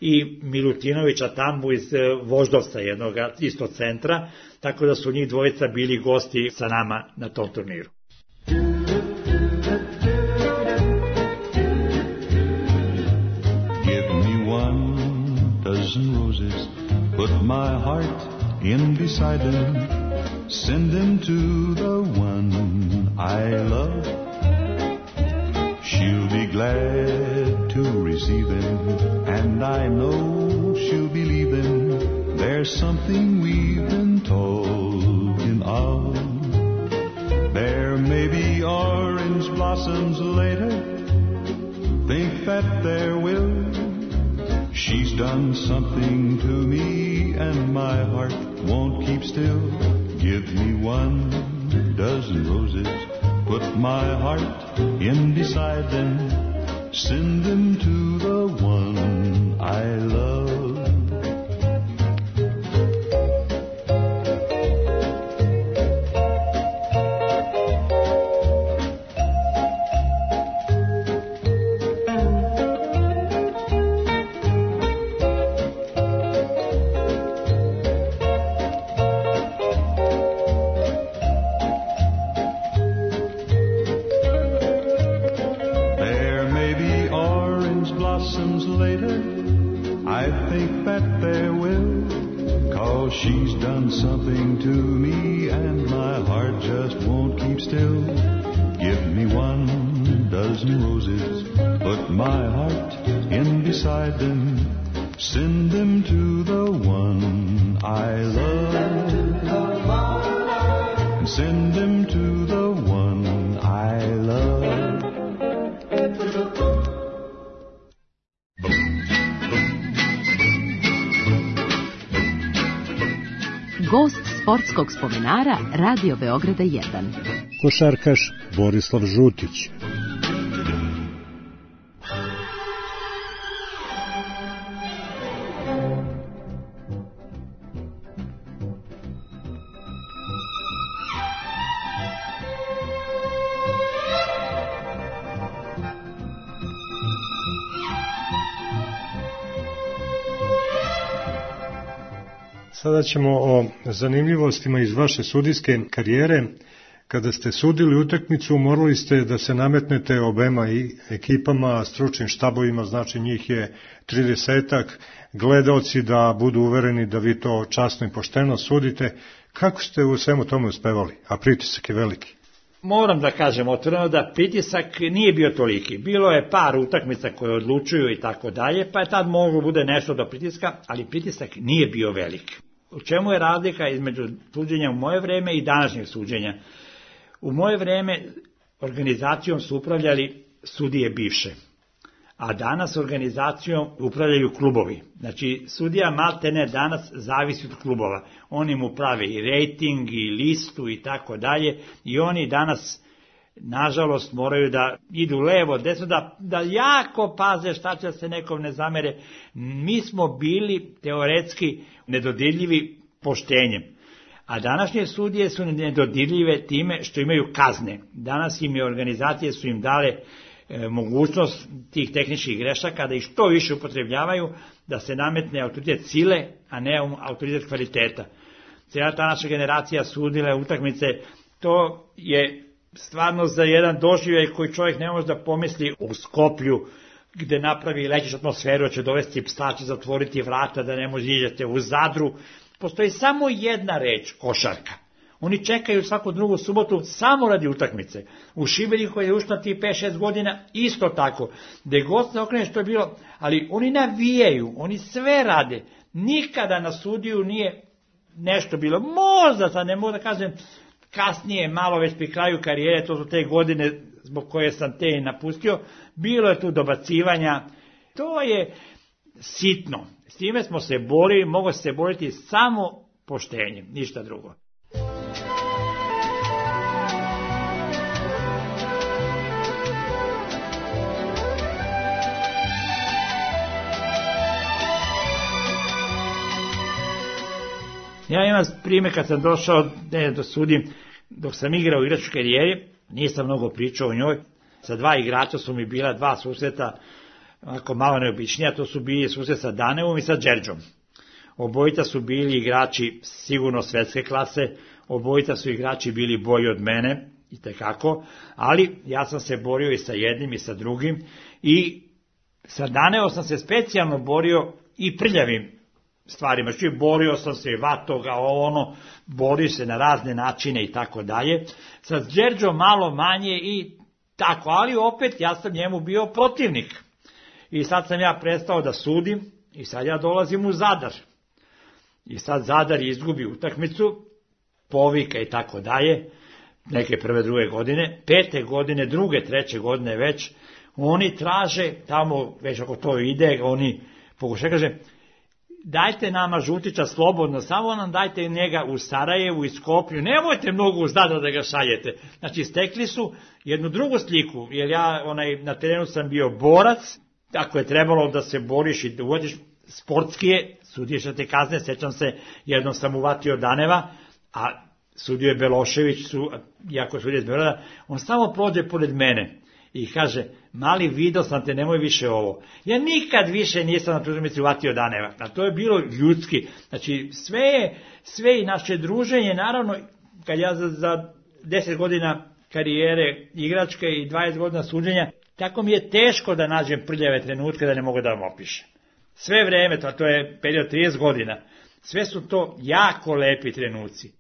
i Milutinovića Tambu iz Voždovca, jednog isto centra, tako da su njih dvojica bili gosti sa nama na tom turniru. Give me one dozen roses, put my heart in beside them, send them to the one I love. She'll be glad to receive them, and I know she'll believe them. There's something we've been talking of. There may be orange blossoms later, think that there will. She's done something to me, and my heart won't keep still. Give me one dozen roses, put my heart in beside them, send them to the one I love. blossoms later, I think that there will, 'cause she's done something to me and my heart just won't keep still. Give me one dozen roses, put my heart in beside them, send them to the one I love, and send them to the one I love. Gost sportskog spomenara Radio Beograda jedan. Košarkaš Borislav Žutić. Sada ćemo o zanimljivostima iz vaše sudijske karijere. Kada ste sudili utakmicu, morali ste da se nametnete obema i ekipama, stručnim štabovima, znači njih je tridesetak, gledaoci da budu uvereni da vi to časno i pošteno sudite. Kako ste u svemu tome uspevali? A pritisak je veliki. Moram da kažem otvoreno da pritisak nije bio toliki. Bilo je par utakmica koje odlučuju i tako dalje, pa je tad moglo bude nešto do pritiska, ali pritisak nije bio velik. U čemu je razlika između suđenja u moje vreme i današnjeg suđenja? U moje vreme organizacijom su upravljali sudije bivše, a danas organizacijom upravljaju klubovi. Znači, sudija maltene danas zavisi od klubova. Oni mu prave i rejting, i listu i tako dalje, i oni danas, nažalost, moraju da idu levo, desno, da, da jako paze šta će se nekom ne zamere. Mi smo bili teoretski nedodirljivi poštenjem, a današnje sudije su nedodirljive time što imaju kazne. Danas im je organizacije su im dale e, mogućnost tih tehničkih grešaka da ih što više upotrebljavaju, da se nametne autoritet sile, a ne autoritet kvaliteta. Cijela ta naša generacija sudile utakmice, to je stvarno za jedan doživljaj koji čovjek ne može da pomisli u Skoplju, gde napravi lećeš atmosferu, će dovesti psa, će zatvoriti vrata, da ne može iđete u Zadru. Postoji samo jedna reč, košarka. Oni čekaju svaku drugu subotu samo radi utakmice. U Šibeniku koji je ušla ti pet šest godina, isto tako. Gde god se okrene što je bilo, ali oni navijaju, oni sve rade. Nikada na sudiju nije nešto bilo. Možda, sad ne mogu da kažem, kasnije, malo već pri kraju karijere, to su te godine zbog koje sam te i napustio, bilo je tu dobacivanja. To je sitno. S time smo se borili, mogo se boriti samo poštenjem, ništa drugo. Ja imam primjer kad sam došao ne, da sudim, dok sam igrao u igračkoj karijeri, nisam mnogo pričao o njoj, sa dva igrača su mi bila dva susreta, ako malo neobičnija, to su bili susret sa Danevom i sa Đerđom. Obojica su bili igrači sigurno svetske klase, obojica su igrači bili bolji od mene, i tekako, ali ja sam se borio i sa jednim i sa drugim, i sa Danevom sam se specijalno borio i prljavim stvarima, znači borio sam se i vatoga, ono, borio se na razne načine i tako dalje, sa Đerđom malo manje i tako, ali opet ja sam njemu bio protivnik. I sad sam ja prestao da sudim i sad ja dolazim u Zadar. I sad Zadar izgubi utakmicu, povika i tako dalje, neke prve, druge godine, pete godine, druge, treće godine već, oni traže, tamo već ako to ide, oni pokušaju, kaže, dajte nama Žutića slobodno, samo nam dajte njega u Sarajevu i Skoplju, nemojte mnogo u Zadar da ga šaljete. Znači, stekli su jednu drugu sliku, jer ja onaj, na terenu sam bio borac, ako je trebalo da se boriš i da uvodiš sportski je, sudiš da te kazne, sećam se, jednom sam uvatio Daneva, a sudio je Belošević, su, jako je sudio iz Beograda, on samo prođe pored mene i kaže, mali, video sam te, nemoj više ovo. Ja nikad više nisam na tužnici uvatio Daneva, a to je bilo ljudski. Znači, sve je, sve i naše druženje, naravno, kad ja za, za deset godina karijere igračke i dvadeset godina suđenja, Tako mi je teško da nađem prljave trenutke da ne mogu da vam opišem. Sve vreme, to, to je period trideset godina, sve su to jako lepi trenuci.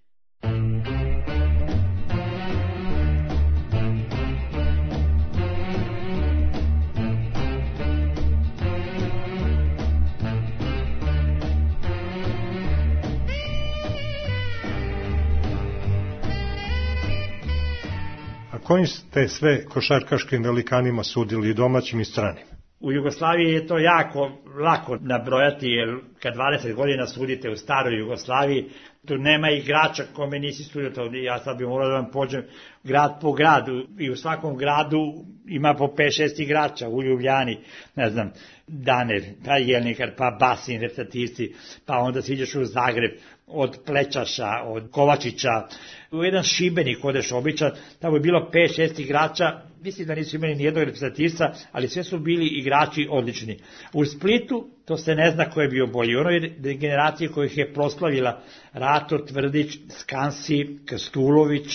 Kojim ste sve košarkaškim velikanima sudili, domaćim i stranim? U Jugoslaviji je to jako lako nabrojati, jer kad dvadeset godina sudite u staroj Jugoslaviji, tu nema igrača kome nisi sudio, to ja sad bih morao da vam pođem grad po gradu i u svakom gradu ima po pet šest igrača, u Ljubljani, ne znam, Daner, pa Jelnikar, pa Basin, recitativci, pa onda si ideš u Zagreb, od Plećaša, od Kovačića, u jedan Šibenik odeš običan, tamo je bilo pet šest igrača, mislim da nisu imali nijednog reprezentativca, ali sve su bili igrači odlični. U Splitu to se ne zna ko je bio bolji, u onoj generacije kojih je proslavila Rato, Tvrdić, Skansi, Krstulović,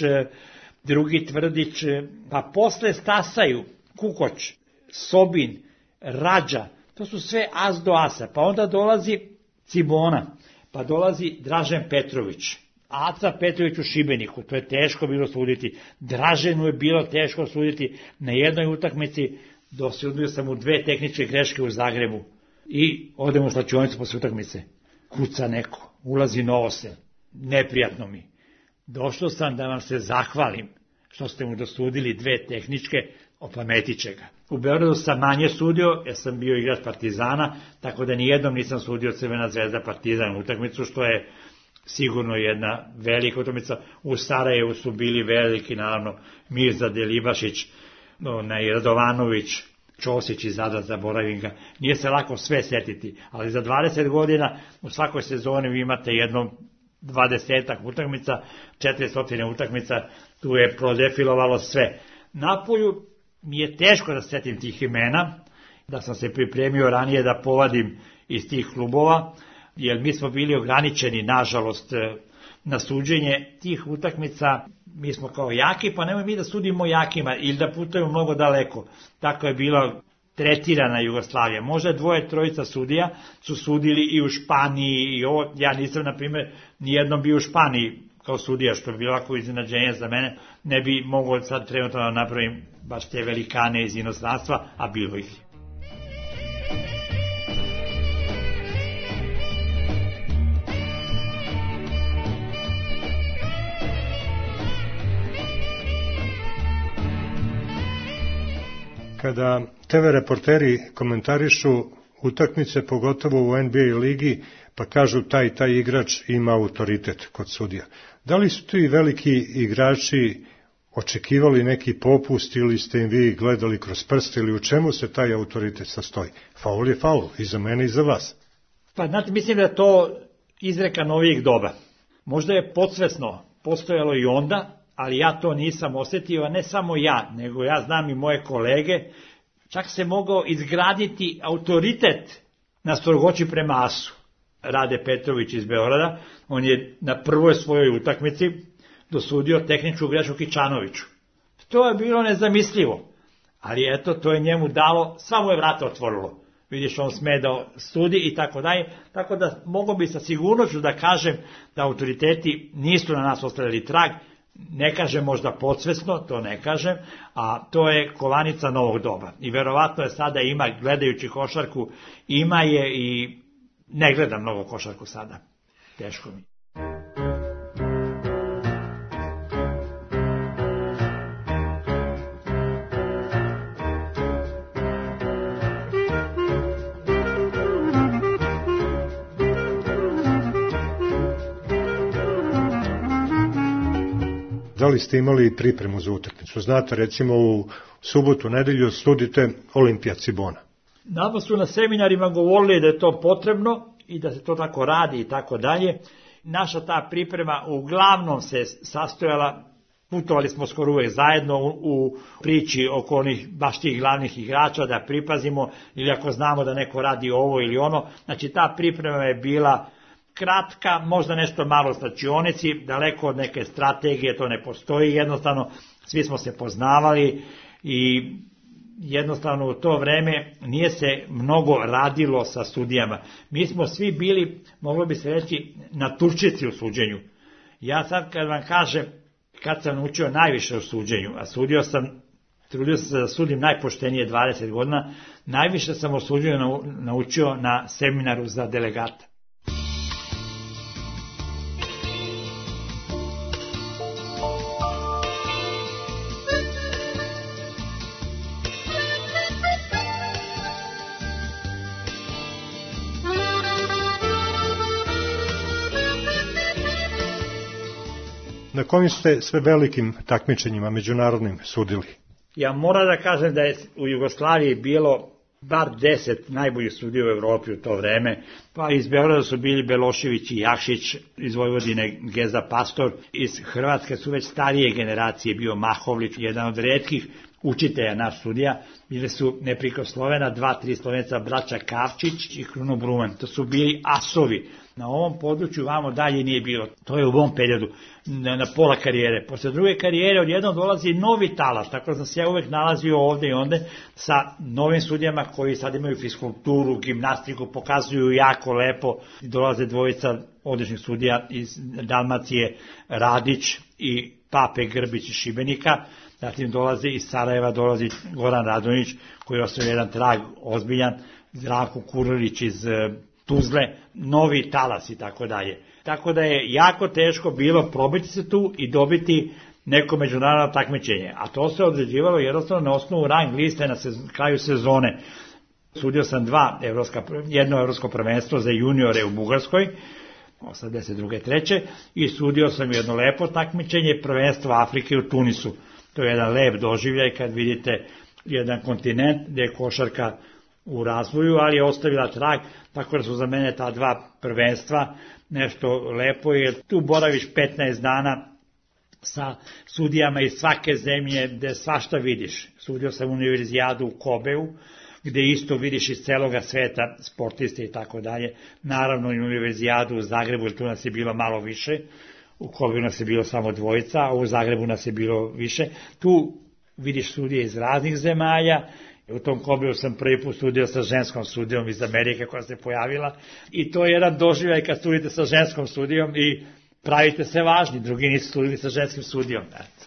drugi Tvrdić, pa posle stasaju Kukoč, Sobin, Rađa, to su sve as do asa, pa onda dolazi Cibona, pa dolazi Dražen Petrović, Aca Petrović u Šibeniku, to je teško bilo suditi, Draženu je bilo teško suditi na jednoj utakmici, dosudio sam mu dve tehničke greške u Zagrebu i odem u slačionicu posle utakmice, kuca neko, ulazi Novosel, neprijatno mi, došao sam da vam se zahvalim što ste mu dosudili dve tehničke, opametit će ga. U Beogradu sam manje sudio, jer sam bio igrač Partizana, tako da nijednom nisam sudio Crvena zvezda Partizan utakmicu, što je sigurno jedna velika utakmica. U Sarajevu su bili veliki, naravno, Mirza Delibašić, onaj Radovanović, Ćosić iz Zadra, zaboravim ga. Nije se lako sve setiti, ali za dvadeset godina u svakoj sezoni vi imate jedno dvadesetak utakmica, četiristo utakmica, tu je prodefilovalo sve. Napolju mi je teško da setim tih imena, da sam se pripremio ranije da povadim iz tih klubova, jer mi smo bili ograničeni, nažalost, na suđenje tih utakmica. Mi smo kao jaki, pa nemoj mi da sudimo jakima ili da putujemo mnogo daleko. Tako je bila tretirana Jugoslavija. Možda dvoje, trojica sudija su sudili i u Španiji i ovo. Ja nisam, na primjer, nijednom bio u Španiji kao sudija, što je bilo lako iznenađenje za mene. Ne bi mogao sad trenutno da napravim baš te velikane iz inostranstva, a bilo ih. Kada te ve reporteri komentarišu utakmice, pogotovo u en be a ligi, pa kažu taj taj igrač ima autoritet kod sudija. Da li su ti veliki igrači očekivali neki popust ili ste im vi gledali kroz prste ili u čemu se taj autoritet sastoji? Faul je faul, i za mene i za vas. Pa znate, mislim da je to izreka novijih doba. Možda je podsvesno postojalo i onda, ali ja to nisam osjetio, a ne samo ja, nego ja znam i moje kolege, čak se mogao izgraditi autoritet na strogoći prema asu. Rade Petrović iz Beograda, on je na prvoj svojoj utakmici dosudio tehničku grešku Kičanoviću. To je bilo nezamislivo, ali eto, to je njemu dalo, samo je vrata otvorilo. Vidiš, on sme da sudi i tako dalje, tako da mogu bi sa sigurnošću da kažem da autoriteti nisu na nas ostavili trag. Ne kažem možda podsvesno, to ne kažem, a to je kovanica novog doba. I verovatno je sada ima, gledajući košarku, ima je i ne gledam mnogo košarku sada. Teško mi. Da li ste imali pripremu za utakmicu? Znate, recimo u subotu, nedelju sudite Olimpija Cibona. Nama su na seminarima govorili da je to potrebno i da se to tako radi i tako dalje. Naša ta priprema uglavnom se sastojala, putovali smo skoro uvek zajedno u, u priči oko onih baš tih glavnih igrača da pripazimo, ili ako znamo da neko radi ovo ili ono. Znači ta priprema je bila kratka, možda nešto malo slačionici, daleko od neke strategije, to ne postoji, jednostavno svi smo se poznavali i jednostavno u to vreme nije se mnogo radilo sa sudijama. Mi smo svi bili, moglo bi se reći, na turčici u suđenju. Ja sad kad vam kažem, kad sam učio najviše u suđenju, a sudio sam, trudio sam se da sudim najpoštenije dvadeset godina, najviše sam o suđenju naučio na seminaru za delegata. Na kojim ste sve velikim takmičenjima međunarodnim sudili? Ja moram da kažem da je u Jugoslaviji bilo bar deset najboljih sudija u Evropi u to vreme, pa iz Beograda su bili Belošević i Jakšić, iz Vojvodine Geza Pastor, iz Hrvatske su već starije generacije, bio Mahovlić, jedan od retkih učitelja naš sudija, bili su neprikoslovena, dva, tri slovenca, braća Kavčić i Kruno Bruman, to su bili asovi. Na ovom području vamo dalje nije bilo, to je u ovom periodu, na, na pola karijere. Posle druge karijere odjednom dolazi novi talas, tako da sam se ja uvek nalazio ovde i onde sa novim sudijama koji sad imaju fiskulturu, gimnastiku, pokazuju jako lepo, dolaze dvojica odličnih sudija iz Dalmacije, Radić i Pape Grbić iz Šibenika, zatim dolaze iz Sarajeva, dolazi Goran Radonjić koji je ostavio jedan trag ozbiljan, Zdravko Kurilić iz Tuzle, novi talas i tako dalje. Tako da je jako teško bilo probiti se tu i dobiti neko međunarodno takmičenje. A to se određivalo jednostavno na osnovu rang liste na sez, kraju sezone. Sudio sam dva evropska, jedno evropsko prvenstvo za juniore u Bugarskoj, osamdeset druge treće i sudio sam jedno lepo takmičenje, prvenstvo Afrike u Tunisu. To je jedan lep doživljaj kad vidite jedan kontinent gde je košarka u razvoju, ali je ostavila trag, tako da su za mene ta dva prvenstva nešto lepo, jer tu boraviš petnaest dana sa sudijama iz svake zemlje, gde svašta vidiš. Sudio sam univerzijadu u Kobeu, gde isto vidiš iz celoga sveta sportiste i tako dalje. Naravno i univerzijadu u Zagrebu, jer tu nas je bilo malo više, u Kobeu nas je bilo samo dvojica, a u Zagrebu nas je bilo više. Tu vidiš sudije iz raznih zemalja. U tom Kobeu sam prvi put sudio sa ženskom sudijom iz Amerike koja se pojavila i to je jedan doživljaj kad sudite sa ženskom sudijom i pravite se važni, drugi nisu sudili sa ženskim sudijom. Eto.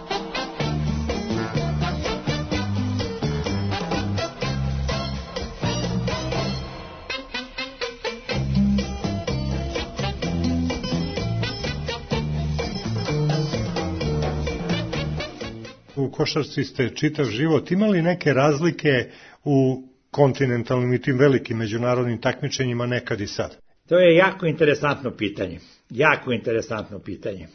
U košarci ste čitav život. Imali neke razlike u kontinentalnim i tim velikim međunarodnim takmičenjima nekad i sad? To je jako interesantno pitanje. Jako interesantno pitanje.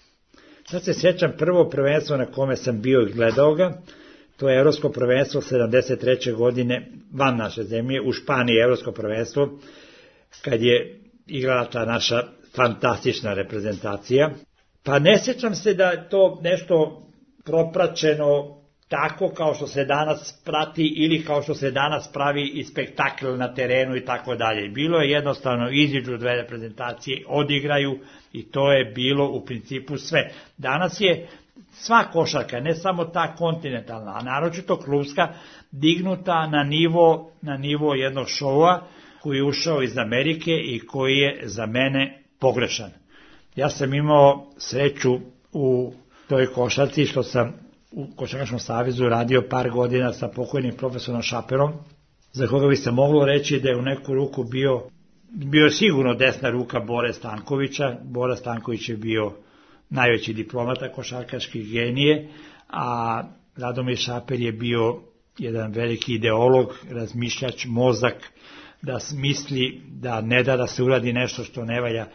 Sad se sjećam prvo prvenstvo na kome sam bio i gledao ga. To je evropsko prvenstvo sedamdeset treće godine van naše zemlje, u Španiji evropsko prvenstvo, kad je igrala ta naša fantastična reprezentacija. Pa ne sjećam se da je to nešto propraćeno tako kao što se danas prati ili kao što se danas pravi i spektakl na terenu i tako dalje. Bilo je jednostavno iziđu dve reprezentacije, odigraju i to je bilo u principu sve. Danas je sva košarka, ne samo ta kontinentalna, a naročito klubska, dignuta na nivo, na nivo jednog šova koji je ušao iz Amerike i koji je za mene pogrešan. Ja sam imao sreću u toj košarci što sam u Košarkaškom savezu radio par godina sa pokojnim profesorom Šaperom, za koga bi se moglo reći da je u neku ruku bio, bio sigurno desna ruka Bore Stankovića. Bora Stanković je bio najveći diplomata košarkaški genije, a Radomir Šaper je bio jedan veliki ideolog, razmišljač, mozak, da misli, da ne da da se uradi nešto što ne valja.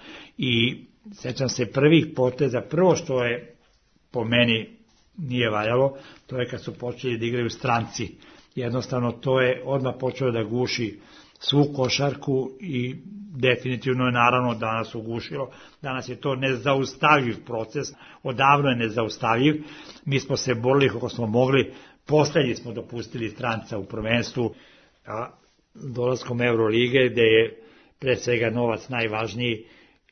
I sećam se prvih poteza, prvo što je po meni nije valjalo, to je kad su počeli da igraju stranci. Jednostavno to je odmah počelo da guši svu košarku i definitivno je naravno danas ugušilo. Danas je to nezaustavljiv proces, odavno je nezaustavljiv. Mi smo se borili kako smo mogli, poslednji smo dopustili stranca u prvenstvu, a dolaskom Eurolige, gde je pre svega novac najvažniji,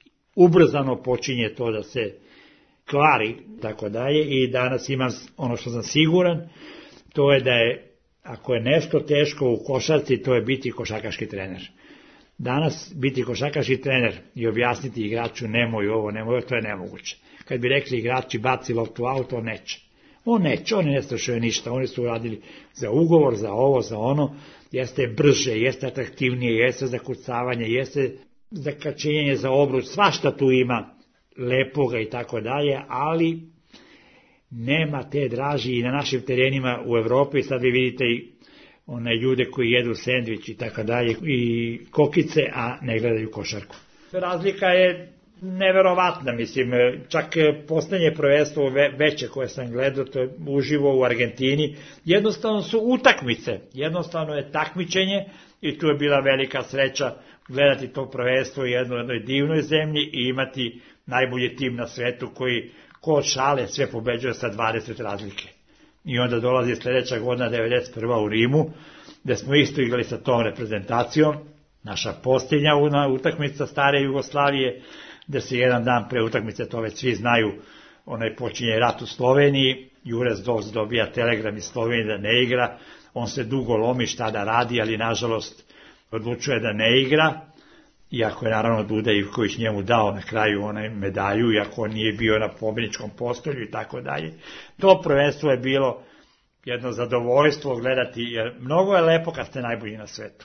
ubrzano počinje to da se kvari, tako dalje, i danas imam ono što sam siguran, to je da je ako je nešto teško u košarci, to je biti košarkaški trener. Danas biti košarkaški trener i objasniti igraču nemoj ovo, nemoj ovo, to je nemoguće. Kad bi rekli igrači baci loptu out, on neće. On neće, oni ne slušaju ništa, oni su uradili za ugovor, za ovo, za ono, jeste brže, jeste atraktivnije, jeste za kucavanje, jeste za kačenje, za obruč, svašta tu ima lepoga i tako dalje, ali nema te draži i na našim terenima u Evropi. Sad vi vidite i one ljude koji jedu sendvič i tako dalje i kokice, a ne gledaju košarku. Razlika je neverovatna, mislim, čak poslednje prvenstvo veće koje sam gledao, to je uživo u Argentini, jednostavno su utakmice, jednostavno je takmičenje i tu je bila velika sreća gledati to prvenstvo u jednoj, jednoj divnoj zemlji i imati najbolji tim na svetu koji ko šale sve pobeđuje sa dvadeset razlike. I onda dolazi sledeća godina devedeset prva u Rimu, gde smo isto igrali sa tom reprezentacijom, naša posljednja utakmica stare Jugoslavije, gde se jedan dan pre utakmice, to već svi znaju, onaj počinje rat u Sloveniji, Jurez Doz dobija telegram iz Slovenije da ne igra, on se dugo lomi šta da radi, ali nažalost odlučuje da ne igra, iako je naravno Duda Ivković njemu dao na kraju onaj medalju, iako on nije bio na pobedničkom postolju i tako dalje. To prvenstvo je bilo jedno zadovoljstvo gledati, jer mnogo je lepo kad ste najbolji na svetu.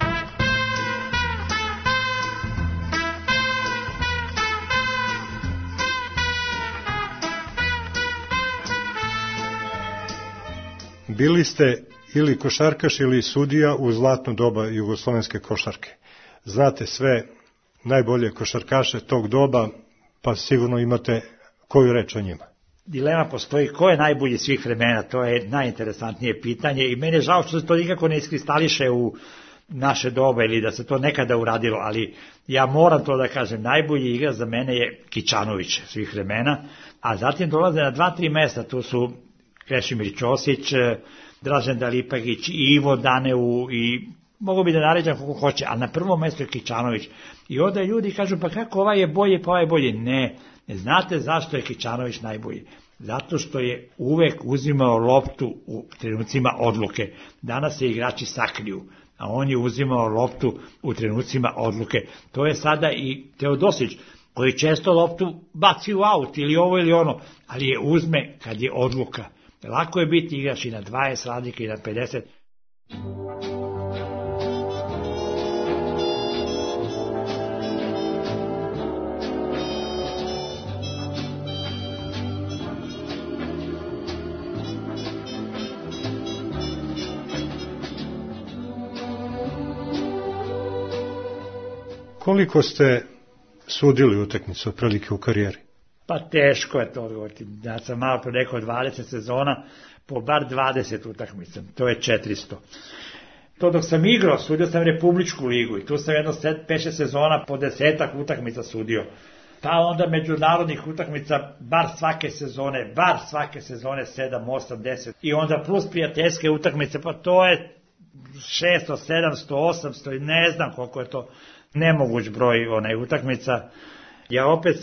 Bili ste ili košarkaš ili sudija u zlatno doba jugoslovenske košarke. Znate sve najbolje košarkaše tog doba, pa sigurno imate koju reč o njima. Dilema postoji ko je najbolji svih vremena, to je najinteresantnije pitanje i meni je žao što se to nikako ne iskristališe u naše doba ili da se to nekada uradilo, ali ja moram to da kažem, najbolji igrač za mene je Kičanović svih vremena, a zatim dolaze na dva, tri mesta, tu su Krešimir Ćosić, Dražen Dalipagić, Ivo Daneu i mogu bi da naređam kako hoće, ali na prvom mestu je Kičanović. I onda ljudi kažu, pa kako ovaj je bolji, pa ovaj je bolji. Ne, ne znate zašto je Kičanović najbolji. Zato što je uvek uzimao loptu u trenucima odluke. Danas se igrači sakriju, a on je uzimao loptu u trenucima odluke. To je sada i Teodosić, koji često loptu baci u aut ili ovo ili ono, ali je uzme kad je odluka. Lako je biti igrač i na dvadeset razlike i na pedeset. Koliko ste sudili utakmicu otprilike u karijeri? Pa teško je to odgovoriti. Ja sam malo pre rekao dvadeset sezona, po bar dvadeset utakmica, to je četiristo. To dok sam igrao, sudio sam Republičku ligu i tu sam jedno pet šest sezona po desetak utakmica sudio. Pa onda međunarodnih utakmica, bar svake sezone, bar svake sezone sedam, osam, deset. I onda plus prijateljske utakmice, pa to je šesto, sedamsto, osamsto i ne znam koliko je to nemoguć broj onaj utakmica. Ja opet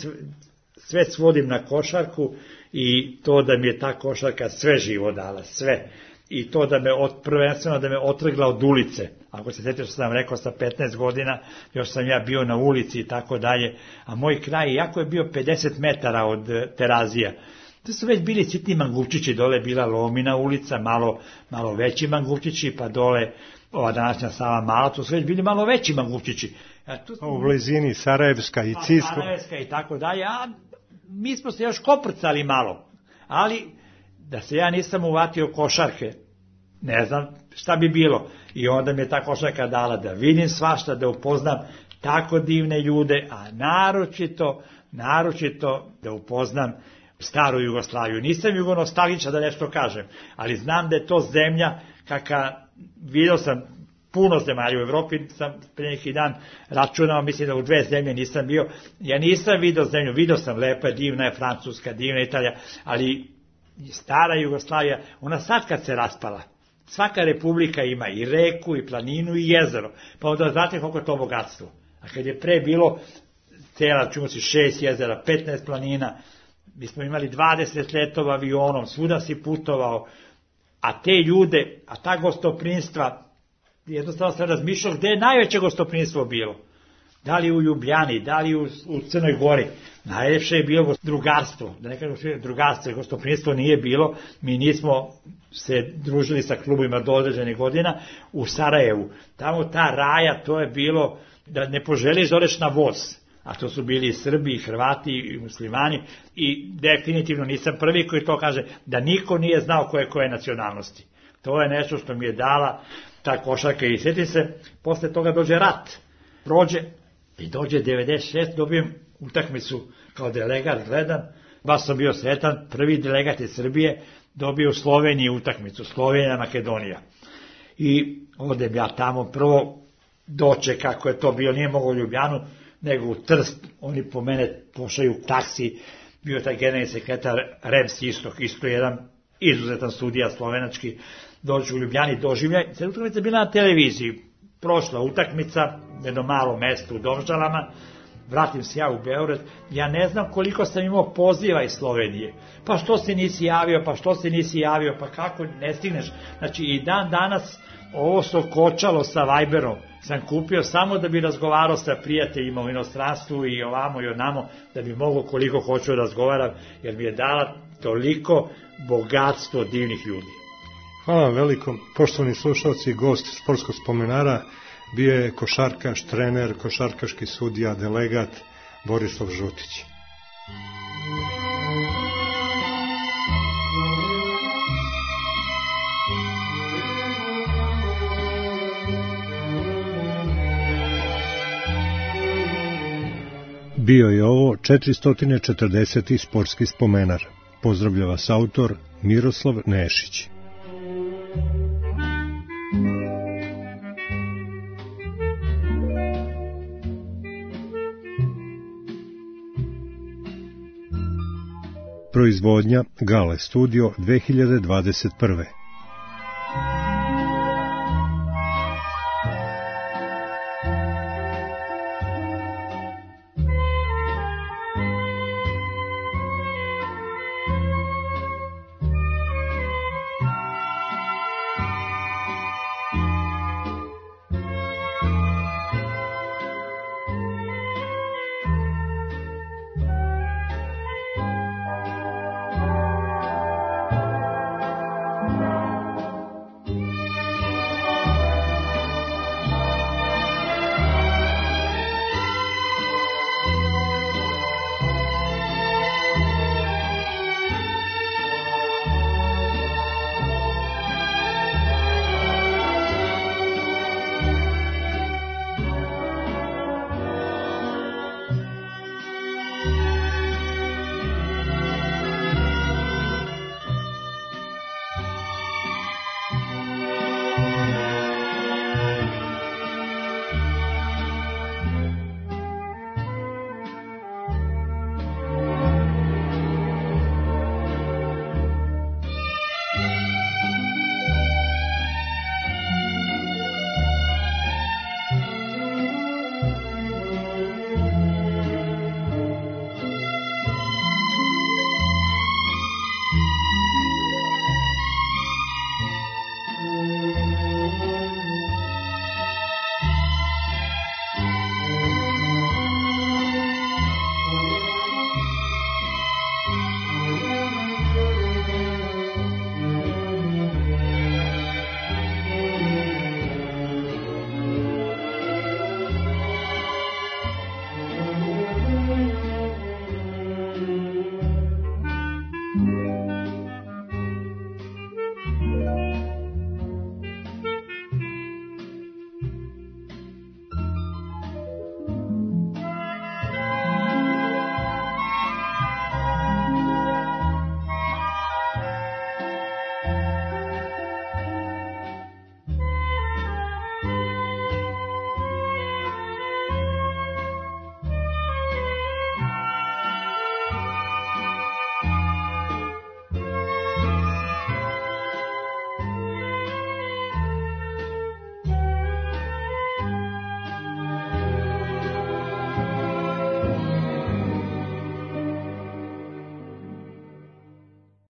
sve svodim na košarku i to da mi je ta košarka sve živo dala, sve. I to da me od, prvenstveno da me otrgla od ulice. Ako se sjetite što sam rekao sa petnaest godina, još sam ja bio na ulici i tako dalje, a moj kraj jako je bio pedeset metara od Terazija. To su već bili sitni mangupčići, dole bila Lomina ulica, malo, malo veći mangupčići, pa dole ova današnja Sava Mala, to su već bili malo veći mangupčići. Smo... U blizini Sarajevska i Cisko. Sarajevska i tako dalje, a mi smo se još koprcali malo, ali da se ja nisam uvatio košarke, ne znam šta bi bilo. I onda mi je ta košarka dala da vidim svašta, da upoznam tako divne ljude, a naročito, naročito da upoznam staru Jugoslaviju. Nisam jugonostalgičan da nešto kažem, ali znam da je to zemlja kaka, vidio sam puno zemalja u Evropi, sam pre neki dan računao, mislim da u dve zemlje nisam bio, ja nisam vidio zemlju, vidio sam lepa, divna je Francuska, divna je Italija, ali stara Jugoslavija, ona sad kad se raspala, svaka republika ima i reku, i planinu, i jezero, pa onda znate koliko je to bogatstvo. A kad je pre bilo cela, čumo si, šest jezera, petnaest planina, mi smo imali dvadeset letova avionom, svuda si putovao, a te ljude, a ta gostoprinstva, jednostavno sam razmišljao gde je najveće gostoprinstvo bilo. Da li u Ljubljani, da li u, u Crnoj Gori. Najljepše je bilo drugarstvo, da ne kažem drugarstvo i gostoprinstvo nije bilo, mi nismo se družili sa klubima do određenih godina u Sarajevu. Tamo ta raja, to je bilo da ne poželiš da odeš na voz, a to su bili i Srbi, i Hrvati, i muslimani, i definitivno nisam prvi koji to kaže, da niko nije znao koje koje nacionalnosti. To je nešto što mi je dala ta košarka i sjeti se, posle toga dođe rat, prođe i dođe devedeset šest, dobijem utakmicu kao delegat, gledam, baš sam bio sretan, prvi delegat iz Srbije dobio u Sloveniji utakmicu, Slovenija, Makedonija. I odem ja tamo, prvo doče kako je to bio, nije mogo u Ljubljanu, nego u Trst, oni po mene pošaju taksi, bio taj generalni sekretar Rems Istok, isto jedan izuzetan sudija slovenački, dođu u Ljubljani, doživljaj, sad utakmica je bila na televiziji, prošla utakmica, jedno malo mesto u Domžalama, vratim se ja u Beograd, ja ne znam koliko sam imao poziva iz Slovenije, pa što se nisi javio, pa što se nisi javio, pa kako ne stigneš, znači i dan danas ovo se okočalo sa Viberom, sam kupio samo da bi razgovarao sa prijateljima u inostranstvu i ovamo i onamo, da bi mogo koliko hoću da razgovaram, jer mi je dala toliko bogatstvo divnih ljudi. Hvala vam veliko. Poštovani slušalci, gost Sportskog spomenara bio je košarkaš, trener, košarkaški sudija, delegat Borislav Žutić. Bio je ovo četiristo četrdeseti sportski spomenar. Pozdravlja vas autor Miroslav Nešić. Proizvodnja Gale Studio dve hiljade dvadeset prve.